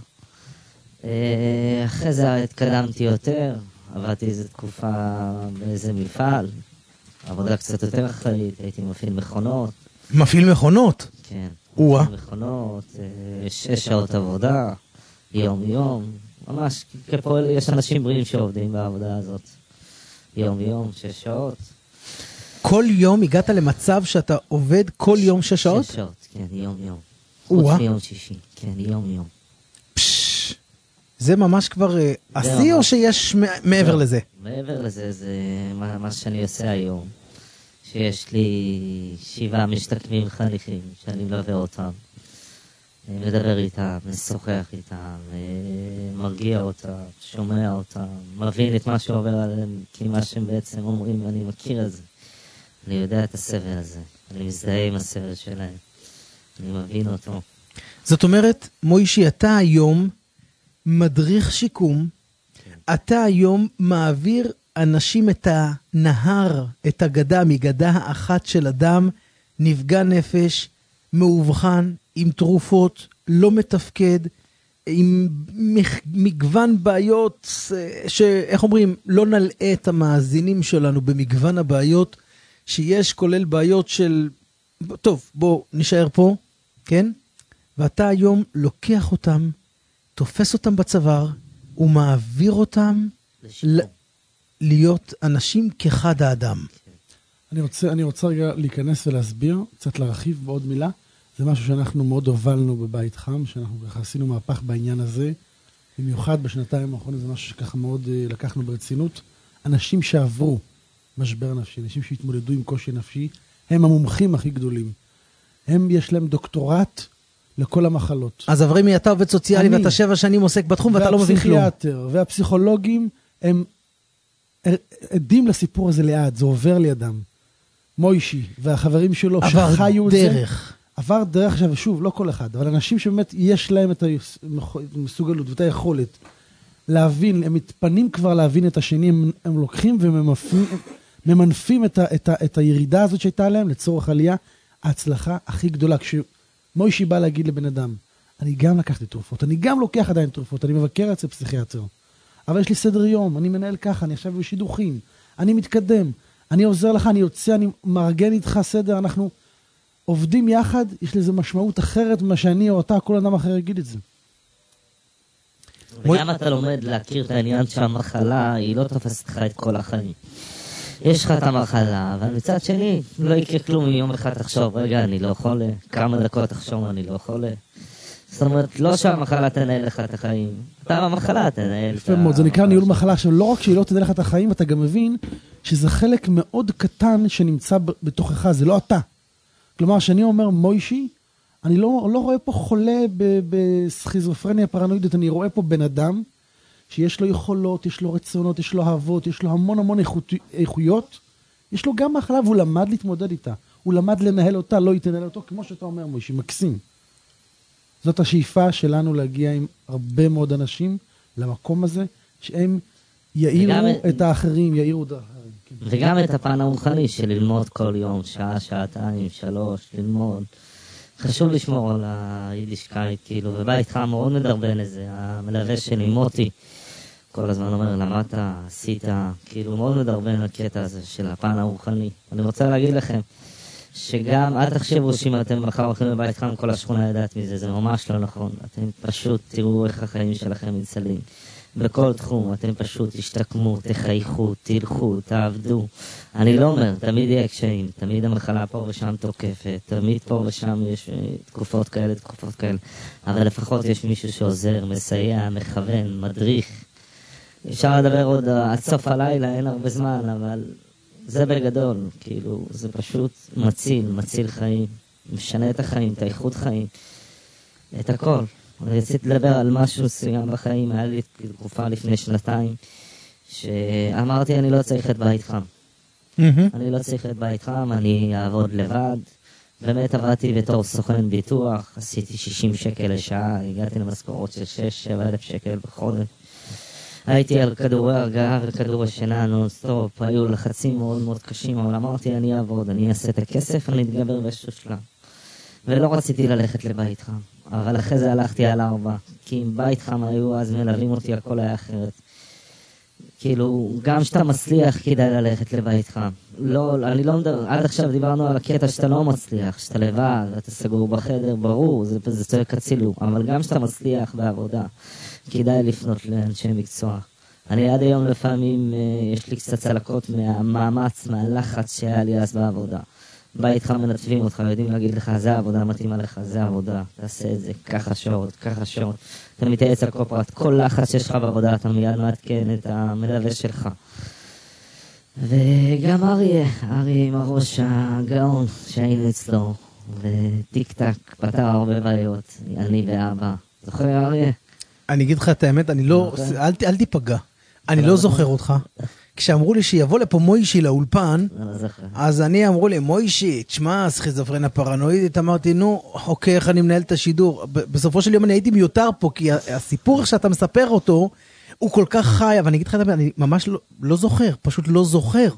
G: אחרי זה התקדמתי יותר, עבדתי איזו תקופה באיזה מפעל, עבודה קצת יותר אחראית, הייתי מפעיל מכונות.
B: מפעיל מכונות?
G: כן.
B: וואה.
G: מפעיל מכונות, שש שעות עבודה, יום יום, ממש כפועל, יש אנשים בריאים שעובדים בעבודה הזאת. יום יום, שש שעות.
B: כל יום הגעת למצב שאתה עובד כל יום שש שעות?
G: שש שעות, כן, יום יום.
B: וואה.
G: חוץ מיום שישי, כן, יום יום.
B: פשש. זה ממש כבר עשי או שיש מעבר לזה?
G: מעבר לזה, זה מה, מה שאני עושה היום. שיש לי שבעה משתקמים חניכים, שאני מלווה אותם. מדבר איתם, משוחח איתם, מרגיע אותם, שומע אותם, מבין את מה שעובר עליהם, כי מה שהם בעצם אומרים, אני מכיר את זה. אני יודע את הסבל הזה, אני מזדהה עם הסבל שלהם, אני מבין אותו.
B: זאת אומרת, מוישי, אתה היום מדריך שיקום, כן. אתה היום מעביר אנשים את הנהר, את הגדה, מגדה האחת של אדם, נפגע נפש, מאובחן, עם תרופות, לא מתפקד, עם מגוון בעיות, שאיך אומרים, לא נלאה את המאזינים שלנו במגוון הבעיות שיש, כולל בעיות של, טוב, בוא נשאר פה, כן? ואתה היום לוקח אותם, תופס אותם בצוואר, ומעביר אותם ל- להיות אנשים כחד האדם.
D: אני רוצה, אני רוצה רגע להיכנס ולהסביר, קצת להרחיב בעוד מילה. זה משהו שאנחנו מאוד הובלנו בבית חם, שאנחנו ככה עשינו מהפך בעניין הזה. במיוחד בשנתיים האחרונות זה משהו שככה מאוד uh, לקחנו ברצינות. אנשים שעברו משבר נפשי, אנשים שהתמודדו עם קושי נפשי, הם המומחים הכי גדולים. הם, יש להם דוקטורט לכל המחלות.
B: אז אברמי, אתה עובד סוציאלי ואתה שבע שנים עוסק בתחום ואתה לא מבין כלום.
D: והפסיכיאטר והפסיכולוגים הם עדים לסיפור הזה לאט, זה עובר לידם. מוישי והחברים שלו שחיו את זה.
B: עבר דרך.
D: עבר דרך עכשיו, שוב, לא כל אחד, אבל אנשים שבאמת יש להם את המסוגלות ואת היכולת להבין, הם מתפנים כבר להבין את השני, הם, הם לוקחים וממנפים את, ה, את, ה, את הירידה הזאת שהייתה להם לצורך עלייה, ההצלחה הכי גדולה. כשמוישי בא להגיד לבן אדם, אני גם לקחתי תרופות, אני גם לוקח עדיין תרופות, אני מבקר אצל פסיכיאטר, אבל יש לי סדר יום, אני מנהל ככה, אני עכשיו בשידוכים, אני מתקדם, אני עוזר לך, אני יוצא, אני מארגן איתך סדר, אנחנו עובדים יחד, יש לזה משמעות אחרת ממה שאני או אתה, כל אדם אחר יגיד את זה.
G: וגם אתה לומד להכיר את העניין שהמחלה היא לא תופסת לך את כל החיים. יש לך את המחלה, אבל מצד שני לא יקרה כלום יום אחד תחשוב, רגע, אני לא חולה, כמה דקות תחשוב, אני לא חולה. זאת אומרת, לא שהמחלה תנהל לך את החיים, אתה במחלה תנהל.
D: יפה מאוד, זה נקרא ניהול מחלה. עכשיו, לא רק שהיא לא תנהל לך את החיים, אתה גם מבין שזה חלק מאוד קטן שנמצא בתוכך, זה לא אתה. כלומר, שאני אומר, מוישי, אני לא, לא רואה פה חולה בסכיזופרניה פרנואידית, אני רואה פה בן אדם שיש לו יכולות, יש לו רצונות, יש לו אהבות, יש לו המון המון איכויות, יש לו גם מחלה והוא למד להתמודד איתה, הוא למד לנהל אותה, לא יתנהל אותו, כמו שאתה אומר, מוישי, מקסים. זאת השאיפה שלנו להגיע עם הרבה מאוד אנשים למקום הזה, שהם יאירו את האחרים, יאירו את האחרים.
G: וגם את הפן הרוחני של ללמוד כל יום, שעה, שעתיים, שלוש, ללמוד. חשוב לשמור על היידישקייט, כאילו, ובית חם מאוד מדרבן לזה, המלווה שלי, מוטי, כל הזמן אומר, למדת, עשית, כאילו, מאוד מדרבן לקטע הזה של הפן הרוחני. אני רוצה להגיד לכם, שגם, אל תחשבו שאם אתם מחר הולכים לבית חם, כל השכונה יודעת מזה, זה ממש לא נכון. אתם פשוט תראו איך החיים שלכם מצלים. בכל תחום, אתם פשוט תשתקמו, תחייכו, תלכו, תעבדו. אני לא אומר, תמיד יהיה קשיים, תמיד המחלה פה ושם תוקפת, תמיד פה ושם יש תקופות כאלה, תקופות כאלה, אבל לפחות יש מישהו שעוזר, מסייע, מכוון, מדריך. אפשר לדבר עוד עד סוף הלילה, אין הרבה זמן, אבל זה בגדול, כאילו, זה פשוט מציל, מציל חיים. משנה את החיים, את האיכות חיים, את הכל. אני רציתי לדבר על משהו מסוים בחיים, היה לי תקופה לפני שנתיים, שאמרתי אני לא צריך את בית חם. אני לא צריך את בית חם, אני אעבוד לבד. באמת עבדתי בתור סוכן ביטוח, עשיתי שישים שקל לשעה, הגעתי למשכורות של שש שבע אלף שקל בחודש. הייתי על כדורי הרגעה וכדורי שינה נונסטופ, היו לחצים מאוד מאוד קשים, אבל אמרתי אני אעבוד, אני אעשה את הכסף, אני אתגבר באיזשהו שלב. ולא רציתי ללכת לבית חם, אבל אחרי זה הלכתי על ארבע, כי אם בית חם היו אז מלווים אותי, הכל היה אחרת. כאילו, גם שאתה מצליח כדאי ללכת לבית חם. לא, אני לא מדבר, עד עכשיו דיברנו על הקטע שאתה לא מצליח, שאתה לבד, אתה סגור בחדר, ברור, זה, זה צועק הצילו, אבל גם שאתה מצליח בעבודה, כדאי לפנות לאנשי מקצוע. אני עד היום לפעמים, יש לי קצת צלקות מהמאמץ, מהלחץ שהיה לי אז בעבודה. בית חם מנתבים אותך, יודעים להגיד לך, זה העבודה מתאימה לך, זה העבודה, תעשה את זה, ככה שעות, ככה שעות. אתה מתייעץ על כל פרט, כל לחץ שיש לך בעבודה, אתה מיד מעדכן את המלווה שלך. וגם אריה, אריה עם הראש הגאון שהיינו אצלו, וטיק טק פתר הרבה בעיות, אני ואבא. זוכר אריה?
B: אני אגיד לך את האמת, אני לא, אל, אל תיפגע, אני לא זוכר אותך. כשאמרו לי שיבוא לפה מוישי לאולפן, אז אני אמרו לי, מוישי, תשמע, סכיזופרניה פרנואידית, אמרתי, נו, אוקיי, איך אני מנהל את השידור? בסופו של יום אני הייתי מיותר פה, כי הסיפור שאתה מספר אותו, הוא כל כך חי, אבל אני אגיד לך, אני ממש לא, לא זוכר, פשוט לא זוכר.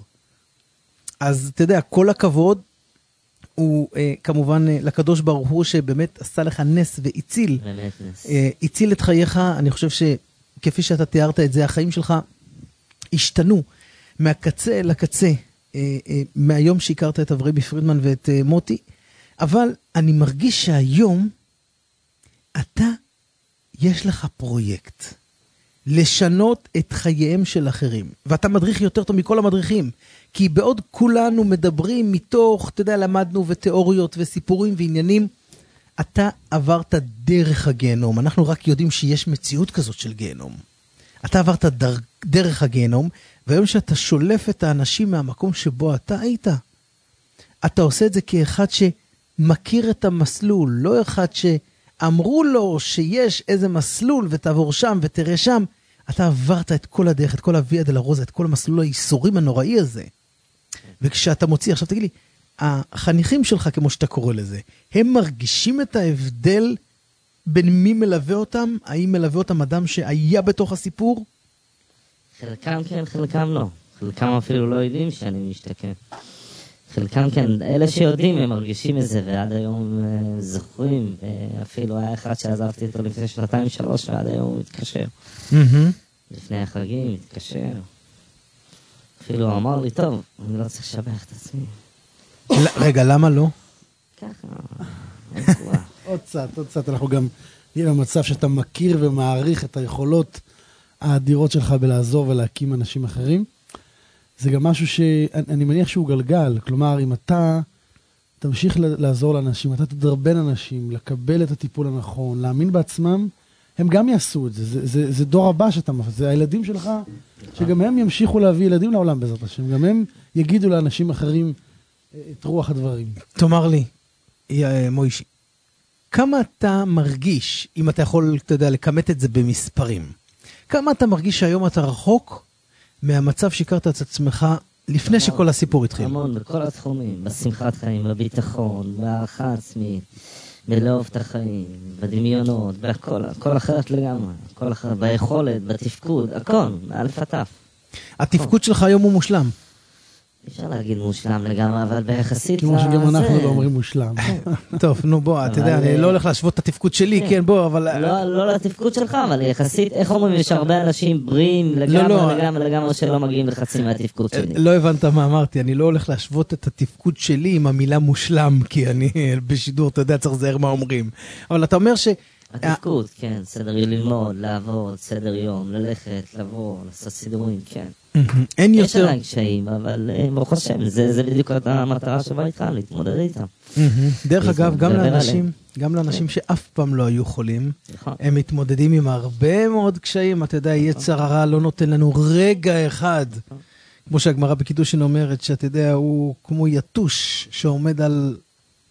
B: אז אתה יודע, כל הכבוד, הוא אה, כמובן אה, לקדוש ברוך הוא, שבאמת עשה לך נס והציל,
G: באמת נס.
B: אה, הציל את חייך, אני חושב שכפי שאתה תיארת את זה, החיים שלך, השתנו מהקצה לקצה, אה, אה, מהיום שהכרת את אברהמי פרידמן ואת אה, מוטי, אבל אני מרגיש שהיום אתה, יש לך פרויקט, לשנות את חייהם של אחרים, ואתה מדריך יותר טוב מכל המדריכים, כי בעוד כולנו מדברים מתוך, אתה יודע, למדנו ותיאוריות וסיפורים ועניינים, אתה עברת דרך הגיהנום, אנחנו רק יודעים שיש מציאות כזאת של גיהנום. אתה עברת דר, דרך הגיהנום, והיום שאתה שולף את האנשים מהמקום שבו אתה היית, אתה עושה את זה כאחד שמכיר את המסלול, לא אחד שאמרו לו שיש איזה מסלול ותעבור שם ותראה שם, אתה עברת את כל הדרך, את כל הוויה דולורוזה, את כל המסלול הייסורים הנוראי הזה. וכשאתה מוציא, עכשיו תגיד לי, החניכים שלך, כמו שאתה קורא לזה, הם מרגישים את ההבדל בין מי מלווה אותם? האם מלווה אותם אדם שהיה בתוך הסיפור?
G: חלקם כן, חלקם לא. חלקם אפילו לא יודעים שאני משתקם. חלקם כן, אלה שיודעים הם מרגישים את זה, ועד היום uh, זוכרים, ואפילו היה אחד שעזבתי אותו לפני שנתיים שלוש, ועד היום הוא מתקשר.
B: Mm-hmm.
G: לפני החגים מתקשר. אפילו הוא אמר לי, טוב, אני לא צריך לשבח את עצמי.
B: רגע, למה לא?
G: ככה,
D: עוד קצת, עוד קצת, אנחנו גם נהיה במצב שאתה מכיר ומעריך את היכולות האדירות שלך בלעזור ולהקים אנשים אחרים. זה גם משהו שאני מניח שהוא גלגל, כלומר, אם אתה תמשיך לעזור לאנשים, אתה תדרבן אנשים, לקבל את הטיפול הנכון, להאמין בעצמם, הם גם יעשו את זה. זה, זה, זה דור הבא שאתה מפס, זה הילדים שלך, שגם הם ימשיכו להביא ילדים לעולם בעזרת השם, גם הם יגידו לאנשים אחרים את רוח הדברים.
B: תאמר לי, מוישי, כמה אתה מרגיש, אם אתה יכול, אתה יודע, לקמת את זה במספרים, כמה אתה מרגיש שהיום אתה רחוק מהמצב שהכרת את עצמך לפני המון, שכל הסיפור התחיל?
G: המון, בכל התחומים, בשמחת חיים, בביטחון, בהערכה עצמית, בלאהוב את החיים, בדמיונות, בכל, הכל אחרת לגמרי, הכל אחרת, ביכולת, בתפקוד, הכל, מאלף עד תף.
B: התפקוד שלך היום הוא מושלם.
G: אפשר להגיד מושלם לגמרי, אבל ביחסית...
D: כמו שגם אנחנו לא אומרים מושלם.
B: טוב, נו בוא, אתה יודע, אני לא הולך להשוות את התפקוד שלי, כן, בוא, אבל...
G: לא לתפקוד שלך, אבל יחסית, איך אומרים, יש הרבה אנשים בריאים לגמרי, לגמרי, לגמרי, שלא מגיעים לחצי מהתפקוד שלי.
B: לא הבנת מה אמרתי, אני לא הולך להשוות את התפקוד שלי עם המילה מושלם, כי אני בשידור, אתה יודע, צריך לזהר מה אומרים. אבל אתה אומר ש...
G: התפקוד, כן, סדר ללמוד, לעבוד, סדר יום, ללכת, לבוא, לעשות סידורים, כן.
B: אין יותר...
G: יש עליי קשיים, אבל ברוך השם, זה בדיוק המטרה שבא איתך, להתמודד איתם.
B: דרך אגב, גם לאנשים, גם לאנשים שאף פעם לא היו חולים, הם מתמודדים עם הרבה מאוד קשיים, אתה יודע, יצר הרע לא נותן לנו רגע אחד, כמו שהגמרא בקידושין אומרת, שאתה יודע, הוא כמו יתוש שעומד על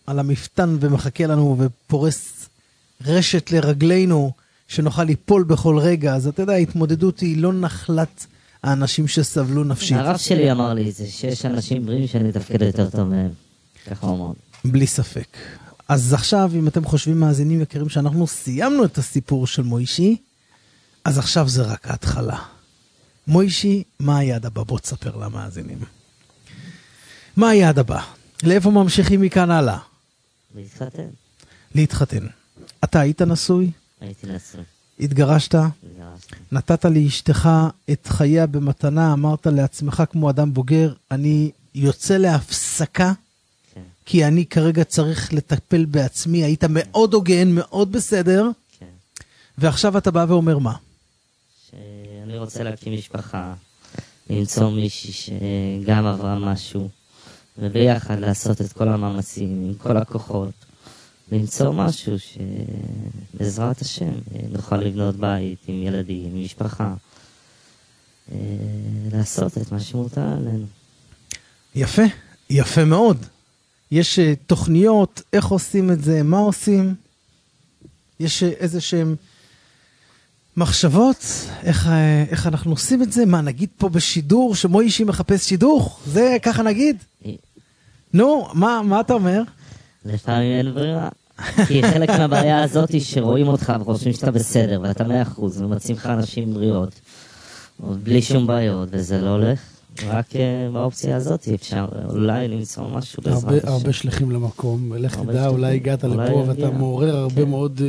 B: על המפתן ומחכה לנו ופורס רשת לרגלינו, שנוכל ליפול בכל רגע. אז אתה יודע, ההתמודדות היא לא נחלת האנשים שסבלו נפשית.
G: הרב שלי אמר לי זה שיש אנשים בריאים שאני תפקד יותר טוב מהם. ככה הוא אמר.
B: בלי ספק. אז עכשיו, אם אתם חושבים מאזינים יקרים שאנחנו סיימנו את הסיפור של מוישי, אז עכשיו זה רק ההתחלה. מוישי, מה היעד הבא? בוא תספר למאזינים. מה היעד הבא? לאיפה ממשיכים מכאן הלאה?
G: להתחתן.
B: להתחתן. אתה היית נשוי?
G: הייתי נשוי.
B: התגרשת?
G: התגרשתי.
B: נתת לאשתך את חייה במתנה, אמרת לעצמך כמו אדם בוגר, אני יוצא להפסקה,
G: כן.
B: כי אני כרגע צריך לטפל בעצמי, היית מאוד הוגן, מאוד בסדר,
G: כן.
B: ועכשיו אתה בא ואומר מה?
G: שאני רוצה להקים משפחה, למצוא מישהי שגם עברה משהו, וביחד לעשות את כל המאמצים, עם כל הכוחות, למצוא משהו שבעזרת השם נוכל לבנות בית עם ילדים, עם משפחה, לעשות את מה שמותר עלינו.
B: יפה, יפה מאוד. יש uh, תוכניות, איך עושים את זה, מה עושים? יש uh, איזה שהם מחשבות, איך, uh, איך אנחנו עושים את זה? מה, נגיד פה בשידור שמוישי מחפש שידוך? זה ככה נגיד? נו, מה, מה אתה אומר?
G: לפעמים אין ברירה. כי חלק מהבעיה הזאת היא שרואים אותך וחושבים שאתה בסדר, ואתה מאה אחוז, ומציעים לך אנשים בריאות, בלי שום בעיות, וזה לא הולך. רק באופציה הזאת אפשר אולי למצוא משהו בעזרת השם.
D: הרבה שליחים למקום, לך תדע, אולי הגעת לפה ואתה מעורר הרבה מאוד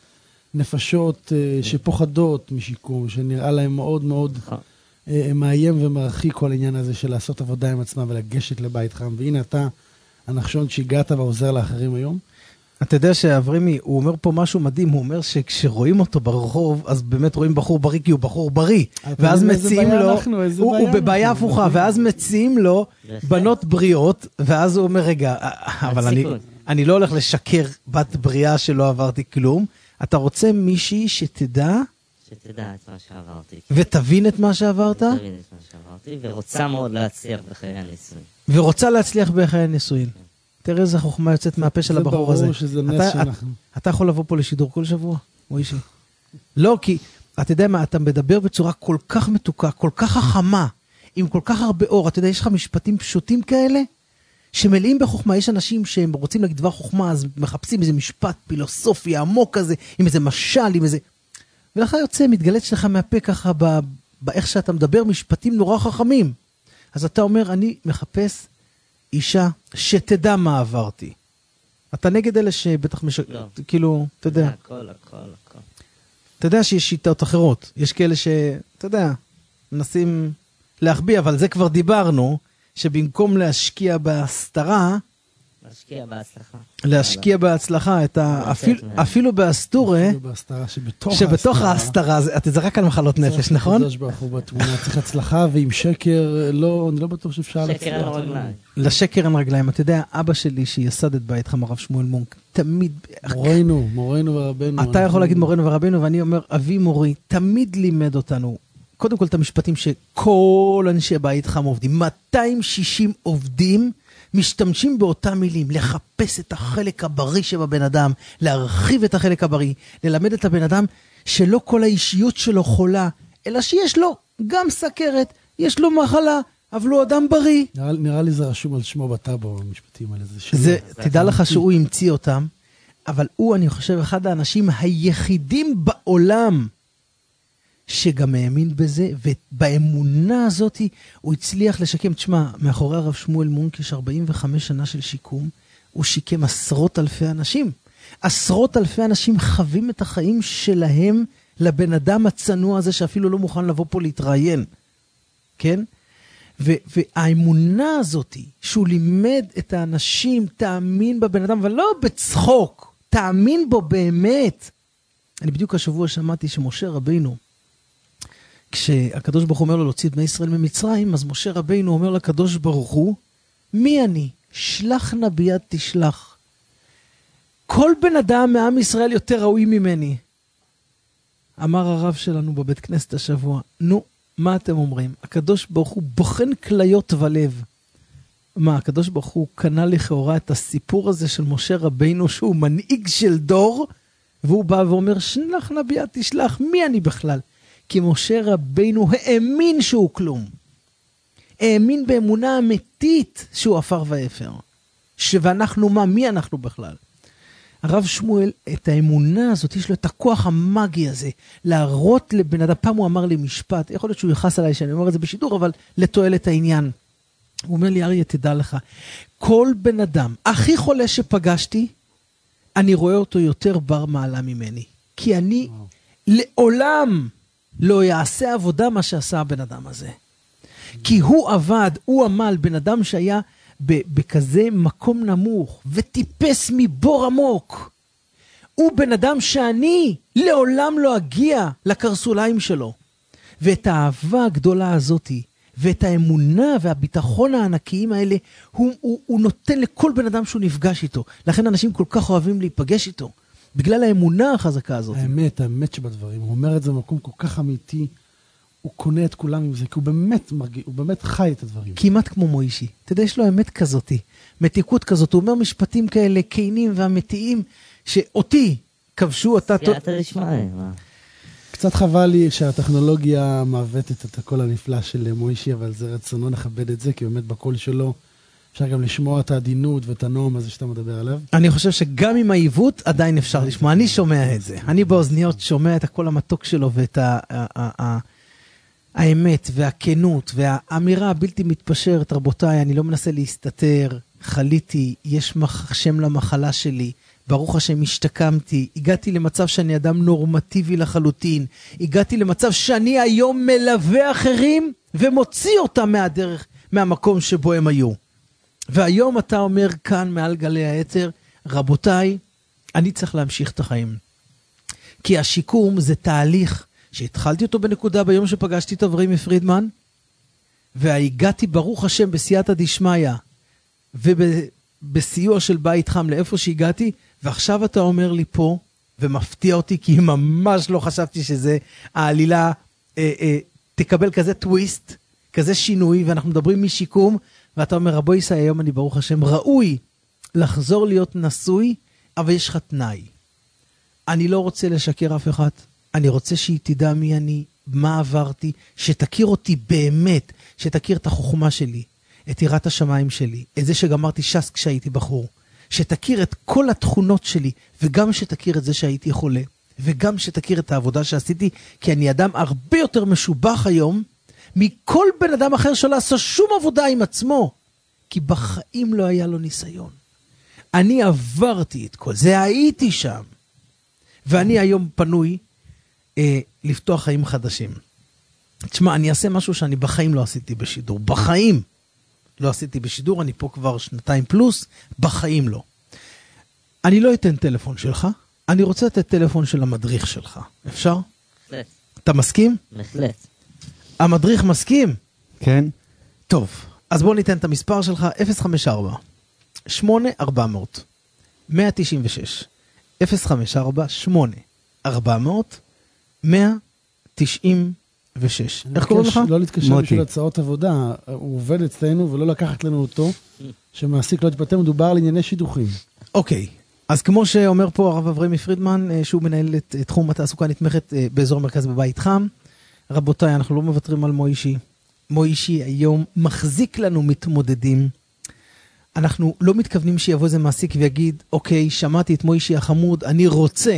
D: נפשות שפוחדות משיקום, שנראה להם מאוד מאוד מאיים ומרחיק כל העניין הזה של לעשות עבודה עם עצמם ולגשת לבית חם. והנה אתה, הנחשון שהגעת ועוזר לאחרים היום.
B: אתה יודע שאברימי, הוא אומר פה משהו מדהים, הוא אומר שכשרואים אותו ברחוב, אז באמת רואים בחור בריא כי הוא בחור בריא, ואז מציעים לו, הוא בבעיה הפוכה, ואז מציעים לו בנות בריאות, ואז הוא אומר, רגע, אבל אני לא הולך לשקר בת בריאה שלא עברתי כלום, אתה רוצה מישהי שתדע,
G: שתדע את מה שעברתי.
B: ותבין את מה שעברת?
G: ותבין את מה שעברתי, ורוצה מאוד להצליח בחיי הנישואין.
B: ורוצה להצליח בחיי הנישואין. תראה איזה חוכמה יוצאת מהפה של הבחור הזה.
D: זה ברור שזה נס שאנחנו...
B: אתה יכול לבוא פה לשידור כל שבוע, מוישי? לא, כי אתה יודע מה, אתה מדבר בצורה כל כך מתוקה, כל כך חכמה, עם כל כך הרבה אור. אתה יודע, יש לך משפטים פשוטים כאלה, שמלאים בחוכמה. יש אנשים שהם רוצים להגיד דבר חוכמה, אז מחפשים איזה משפט פילוסופי עמוק כזה, עם איזה משל, עם איזה... ולך יוצא, מתגלץ שלך מהפה ככה, באיך שאתה מדבר, משפטים נורא חכמים. אז אתה אומר, אני מחפש אישה שתדע מה עברתי. אתה נגד אלה שבטח מש...
G: לא.
B: כאילו, אתה יודע.
G: הכל, הכל, הכל.
B: אתה יודע שיש שיטות אחרות. יש כאלה ש... אתה יודע, מנסים להחביא, אבל זה כבר דיברנו, שבמקום להשקיע בהסתרה,
G: להשקיע בהצלחה.
B: להשקיע בהצלחה, את ה... אפילו, אפילו בהסתורה, שבתוך ההסתרה, אתה זרק על מחלות נפש, נכון?
D: הקדוש ברוך הוא בתמונה, צריך הצלחה, ועם שקר, לא, אני לא בטוח שאפשר...
G: שקר אין רגליים.
B: לשקר אין רגליים. אתה יודע, אבא שלי שיסד את בית חם, הרב שמואל מונק, תמיד...
D: מורנו, מורנו ורבנו.
B: אתה יכול להגיד מורנו ורבנו, ואני אומר, אבי מורי, תמיד לימד אותנו, קודם כל את המשפטים שכל אנשי בית חם עובדים, מאתיים ושישים עובדים, משתמשים באותם מילים, לחפש את החלק הבריא שבבן אדם, להרחיב את החלק הבריא, ללמד את הבן אדם שלא כל האישיות שלו חולה, אלא שיש לו גם סכרת, יש לו מחלה, אבל הוא אדם בריא.
D: נראה, נראה לי זה רשום על שמו בטאבו, המשפטים האלה. זה,
B: זה, תדע לך שהוא המציא אותם, אבל הוא, אני חושב, אחד האנשים היחידים בעולם, שגם האמין בזה, ובאמונה הזאת הוא הצליח לשקם. תשמע, מאחורי הרב שמואל מונק יש ארבעים וחמש שנה של שיקום, הוא שיקם עשרות אלפי אנשים. עשרות אלפי אנשים חווים את החיים שלהם לבן אדם הצנוע הזה, שאפילו לא מוכן לבוא פה להתראיין. כן? ו- והאמונה הזאת, שהוא לימד את האנשים, תאמין בבן אדם, אבל לא בצחוק, תאמין בו באמת. אני בדיוק השבוע שמעתי שמשה רבינו, כשהקדוש ברוך הוא אומר לו להוציא את בני ישראל ממצרים, אז משה רבינו אומר לקדוש ברוך הוא, מי אני? שלח נא ביד תשלח. כל בן אדם מעם ישראל יותר ראוי ממני. אמר הרב שלנו בבית כנסת השבוע, נו, מה אתם אומרים? הקדוש ברוך הוא בוחן כליות ולב. מה, הקדוש ברוך הוא קנה לכאורה את הסיפור הזה של משה רבינו, שהוא מנהיג של דור, והוא בא ואומר, שלח נביאה תשלח, מי אני בכלל? כי משה רבינו האמין שהוא כלום. האמין באמונה אמיתית שהוא אפר ואפר. שאנחנו מה? מי אנחנו בכלל? הרב שמואל, את האמונה הזאת, יש לו את הכוח המאגי הזה, להראות לבן אדם, פעם הוא אמר לי משפט, יכול להיות שהוא יחס עליי שאני אומר את זה בשידור, אבל לתועלת העניין. הוא אומר לי, אריה, תדע לך, כל בן אדם, הכי חולה שפגשתי, אני רואה אותו יותר בר מעלה ממני. כי אני לעולם לא יעשה עבודה מה שעשה הבן אדם הזה. כי הוא עבד, הוא עמל, בן אדם שהיה בכזה מקום נמוך, וטיפס מבור עמוק. הוא בן אדם שאני לעולם לא אגיע לקרסוליים שלו. ואת האהבה הגדולה הזאת, ואת האמונה והביטחון הענקיים האלה, הוא, הוא, הוא נותן לכל בן אדם שהוא נפגש איתו. לכן אנשים כל כך אוהבים להיפגש איתו. בגלל האמונה החזקה הזאת.
D: האמת, האמת שבדברים. הוא אומר את זה במקום כל כך אמיתי. הוא קונה את כולם עם זה, כי הוא באמת מרגיש, הוא באמת חי את הדברים.
B: כמעט כמו מוישי. אתה יודע, יש לו אמת כזאת, מתיקות כזאת. הוא אומר משפטים כאלה, כנים ואמיתיים, שאותי כבשו, אתה...
G: סייעתא דשמיא.
D: קצת חבל לי שהטכנולוגיה מעוותת את הקול הנפלא של מוישי, אבל זה רצונו נכבד את זה, כי באמת בקול שלו אפשר גם לשמוע את העדינות ואת הנועם הזה שאתה מדבר עליו.
B: אני חושב שגם עם העיוות עדיין אפשר לשמוע. אני שומע את זה. אני באוזניות שומע את הקול המתוק שלו ואת ה... האמת והכנות והאמירה הבלתי מתפשרת, רבותיי, אני לא מנסה להסתתר, חליתי, יש שם למחלה שלי, ברוך השם השתקמתי, הגעתי למצב שאני אדם נורמטיבי לחלוטין, הגעתי למצב שאני היום מלווה אחרים ומוציא אותם מהדרך, מהמקום שבו הם היו. והיום אתה אומר כאן מעל גלי היתר, רבותיי, אני צריך להמשיך את החיים. כי השיקום זה תהליך שהתחלתי אותו בנקודה ביום שפגשתי את אברהים פרידמן, והגעתי ברוך השם בסייעתא דשמיא, ובסיוע של בית חם לאיפה שהגעתי, ועכשיו אתה אומר לי פה, ומפתיע אותי, כי ממש לא חשבתי שזה העלילה, אה, אה, תקבל כזה טוויסט, כזה שינוי, ואנחנו מדברים משיקום, ואתה אומר, רבו ישראל, היום אני ברוך השם, ראוי לחזור להיות נשוי, אבל יש לך תנאי. אני לא רוצה לשקר אף אחד, אני רוצה שהיא תדע מי אני, מה עברתי, שתכיר אותי באמת, שתכיר את החוכמה שלי, את יראת השמיים שלי, את זה שגמרתי ש"ס כשהייתי בחור, שתכיר את כל התכונות שלי, וגם שתכיר את זה שהייתי חולה, וגם שתכיר את העבודה שעשיתי, כי אני אדם הרבה יותר משובח היום, מכל בן אדם אחר שלא עשה שום עבודה עם עצמו, כי בחיים לא היה לו ניסיון. אני עברתי את כל זה, הייתי שם, ואני היום פנוי, אה, לפתוח חיים חדשים. תשמע, אני אעשה משהו שאני בחיים לא עשיתי בשידור. בחיים לא עשיתי בשידור, אני פה כבר שנתיים פלוס, בחיים לא. אני לא אתן טלפון שלך, אני רוצה לתת טלפון של המדריך שלך. אפשר?
G: בהחלט.
B: אתה מסכים?
G: בהחלט.
B: המדריך מסכים?
J: כן.
B: טוב, אז בוא ניתן את המספר שלך, אפס חמש ארבע שמונה ארבע אפס אפס אחד תשע שש, אפס חמש ארבע שמונה ארבע אפס אפס אחד תשע שש. איך קוראים לך?
D: לא להתקשר בשביל הצעות עבודה, הוא עובד אצלנו ולא לקחת לנו אותו, שמעסיק לא תפטר, מדובר על ענייני שידוכים.
B: אוקיי, אז כמו שאומר פה הרב אברהים פרידמן, שהוא מנהל את תחום התעסוקה נתמכת באזור מרכז בבית חם, רבותיי, אנחנו לא מוותרים על מוישי. מוישי היום מחזיק לנו מתמודדים. אנחנו לא מתכוונים שיבוא איזה מעסיק ויגיד, אוקיי, שמעתי את מוישי החמוד, אני רוצה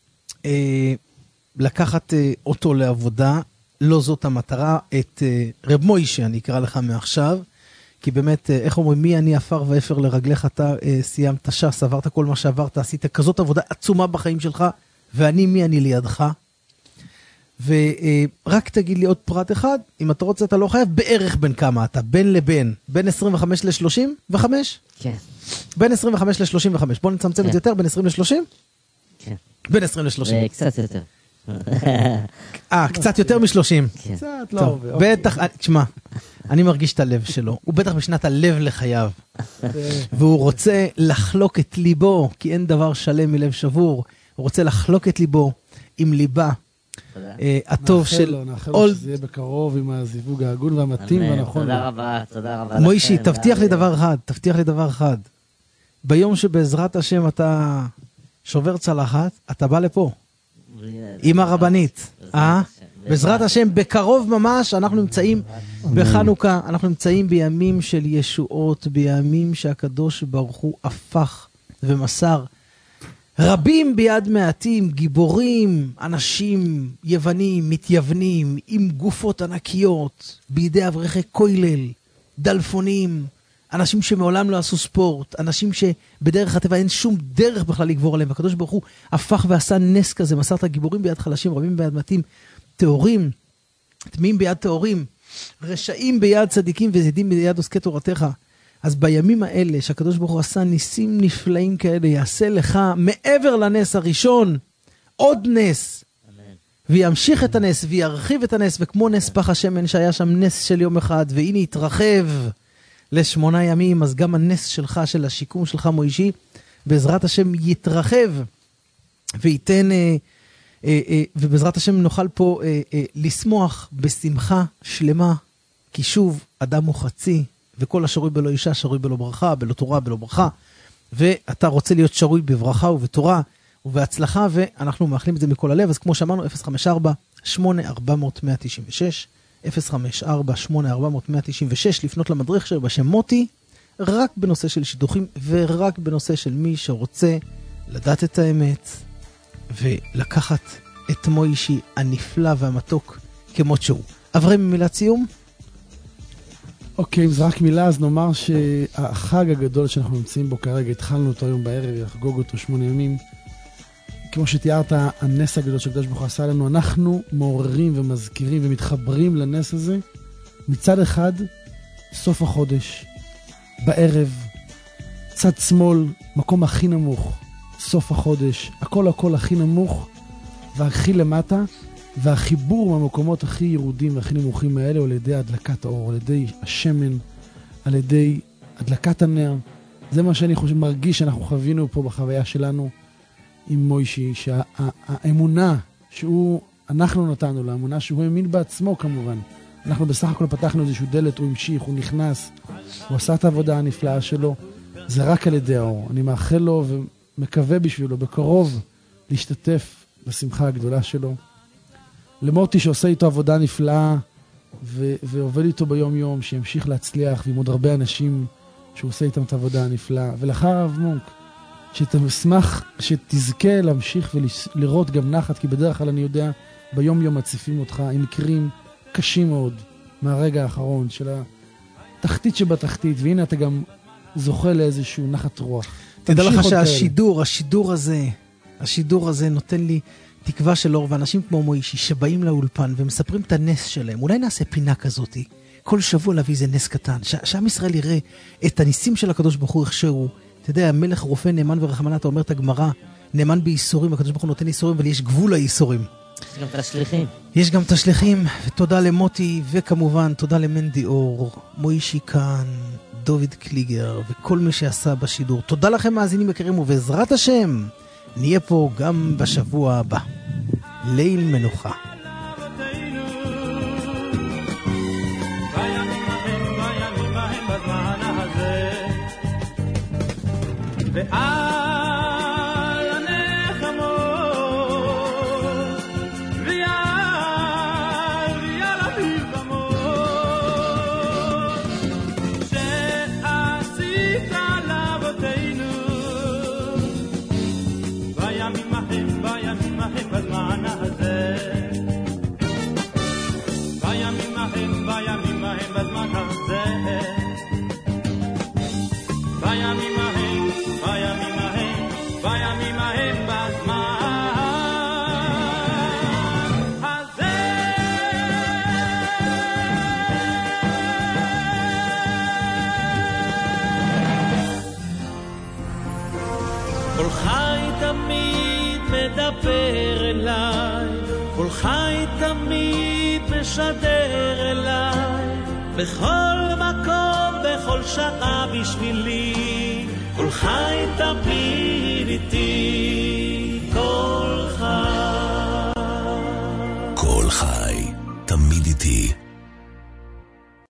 B: אה, לקחת אה, אותו לעבודה, לא זאת המטרה, את אה, רב מוישי, אני אקרא לך מעכשיו, כי באמת, אה, איך אומרים, מי אני אפר ואפר לרגליך, אתה אה, סיימת ש"ס, עברת כל מה שעברת, עשית כזאת עבודה עצומה בחיים שלך, ואני מי אני לידך. ורק תגיד לי עוד פרט אחד, אם אתה רוצה אתה לא חייב, בערך בין כמה אתה, בין לבין, בין עשרים וחמש ל-שלושים וחמש?
G: כן.
B: בין עשרים וחמש ל-שלושים וחמש, בוא נצמצם את זה יותר, בין עשרים ל-שלושים?
G: כן.
B: בין עשרים ל-שלושים.
G: קצת יותר.
B: אה, קצת יותר מ-שלושים.
G: כן.
D: קצת לא
B: טוב,
D: הרבה.
B: בטח, תשמע, אני מרגיש את הלב שלו, הוא בטח בשנת הלב לחייו, והוא רוצה לחלוק את ליבו, כי אין דבר שלם מלב שבור, הוא רוצה לחלוק את ליבו עם ליבה, הטוב של
D: אולד. נאחל לו שזה יהיה בקרוב עם הזיווג ההגון והמתאים והנכון.
G: תודה רבה, תודה רבה לכם.
B: מוישי, תבטיח לי דבר אחד, תבטיח לי דבר אחד. ביום שבעזרת השם אתה שובר צלחת, אתה בא לפה. עם הרבנית. אה? בעזרת השם, בקרוב ממש, אנחנו נמצאים בחנוכה, אנחנו נמצאים בימים של ישועות, בימים שהקדוש ברוך הוא הפך ומסר רבים ביד מעטים, גיבורים, אנשים יוונים, מתייוונים, עם גופות ענקיות, בידי אברכי כולל, דלפונים, אנשים שמעולם לא עשו ספורט, אנשים שבדרך הטבע אין שום דרך בכלל לגבור עליהם, והקדוש ברוך הוא הפך ועשה נס כזה, מסר את הגיבורים ביד חלשים, רבים ביד מעטים, תאורים, תמים ביד תאורים, רשעים ביד צדיקים וזדים ביד עוסקי תורתך. אז בימים האלה שהקדוש ברוך הוא עשה ניסים נפלאים כאלה, יעשה לך מעבר לנס הראשון עוד נס, אמן. וימשיך את הנס וירחיב את הנס, וכמו נס פח השמן שהיה שם נס של יום אחד, והנה יתרחב לשמונה ימים, אז גם הנס שלך, של השיקום שלך מוישי, בעזרת השם יתרחב וייתן, אה, אה, אה, ובעזרת השם נוכל פה אה, אה, לשמוח בשמחה שלמה, כי שוב אדם הוא חצי, וכל השרוי בלא אישה, שרוי בלא ברכה, בלא תורה, בלא ברכה, ואתה רוצה להיות שרוי בברכה ובתורה ובהצלחה, ואנחנו מאחלים את זה מכל הלב. אז כמו שאמרנו, אפס חמש ארבע שמונה ארבע אפס אפס אחד תשע שש, אפס חמש ארבע שמונה ארבע אפס אפס אחד תשע שש, לפנות למדריך שלי בשם מוטי, רק בנושא של שידוכים, ורק בנושא של מי שרוצה לדעת את האמת, ולקחת את מוישי הנפלא והמתוק כמות שהוא. אברהם, מילת סיום?
D: אוקיי, אם זה רק מילה, אז נאמר שהחג הגדול שאנחנו נמצאים בו כרגע, התחלנו אותו היום בערב, יחגוג אותו שמונה ימים. כמו שתיארת, הנס הגדול שהקדוש ברוך הוא עשה לנו, אנחנו מעוררים ומזכירים ומתחברים לנס הזה. מצד אחד, סוף החודש, בערב, צד שמאל, מקום הכי נמוך, סוף החודש, הכל הכל הכי נמוך והכי למטה, והחיבור מהמקומות הכי ירודים והכי נמוכים האלה הוא על ידי הדלקת האור, על ידי השמן, על ידי הדלקת הנר. זה מה שאני חושב, מרגיש שאנחנו חווינו פה בחוויה שלנו עם מוישי, שהאמונה שהוא, אנחנו נתנו לו, האמונה שהוא האמין בעצמו כמובן. אנחנו בסך הכל פתחנו איזשהו דלת, הוא המשיך, הוא נכנס, הוא עשה את העבודה הנפלאה שלו, זה רק על ידי האור. אני מאחל לו ומקווה בשבילו בקרוב להשתתף בשמחה הגדולה שלו. למוטי שעושה איתו עבודה נפלאה ו- ועובד איתו ביום יום, שימשיך להצליח, ועם עוד הרבה אנשים שהוא עושה איתם את העבודה הנפלאה. ולך הרב מונק, שתשמח, שתזכה להמשיך ולראות גם נחת, כי בדרך כלל אני יודע, ביום יום מציפים אותך עם מקרים קשים מאוד מהרגע האחרון של התחתית שבתחתית, והנה אתה גם זוכה לאיזשהו נחת רוח.
B: תדע לך שהשידור, השידור הזה, השידור הזה נותן לי תקווה של אור, ואנשים כמו מוישי שבאים לאולפן ומספרים את הנס שלהם. אולי נעשה פינה כזאת, כל שבוע להביא איזה נס קטן, שעם ישראל יראה את הניסים של הקדוש ברוך הוא, איך שהוא, אתה יודע, מלך רופא נאמן ורחמנה, אתה אומר את הגמרא, נאמן בייסורים, הקדוש ברוך הוא נותן ייסורים, אבל יש גבול לייסורים.
G: יש גם את השליחים.
B: יש גם את השליחים, ותודה למוטי, וכמובן תודה למנדי אור, מוישי כאן, דוד קליגר, וכל מי שעשה בשידור. תודה לכם מאזינים יקרים, ובעזרת השם נהיה פה גם בשבוע הבא. ליל מנוחה.
H: ועל הנחמות ויעל ויעל אביב במות שעשית לאבותינו בימים ההם בימים ההם בזמן הזה בימים ההם בימים ההם בזמן הזה בימים ההם בימים ההם בימים ההם בזמן הזה כל חי תמיד מדבר אליי כל חי תמיד משדר אליי בכל מקום בכל שעה בשבילי כל חי תמיד איתי כל חי
A: חי, תמיד איתי.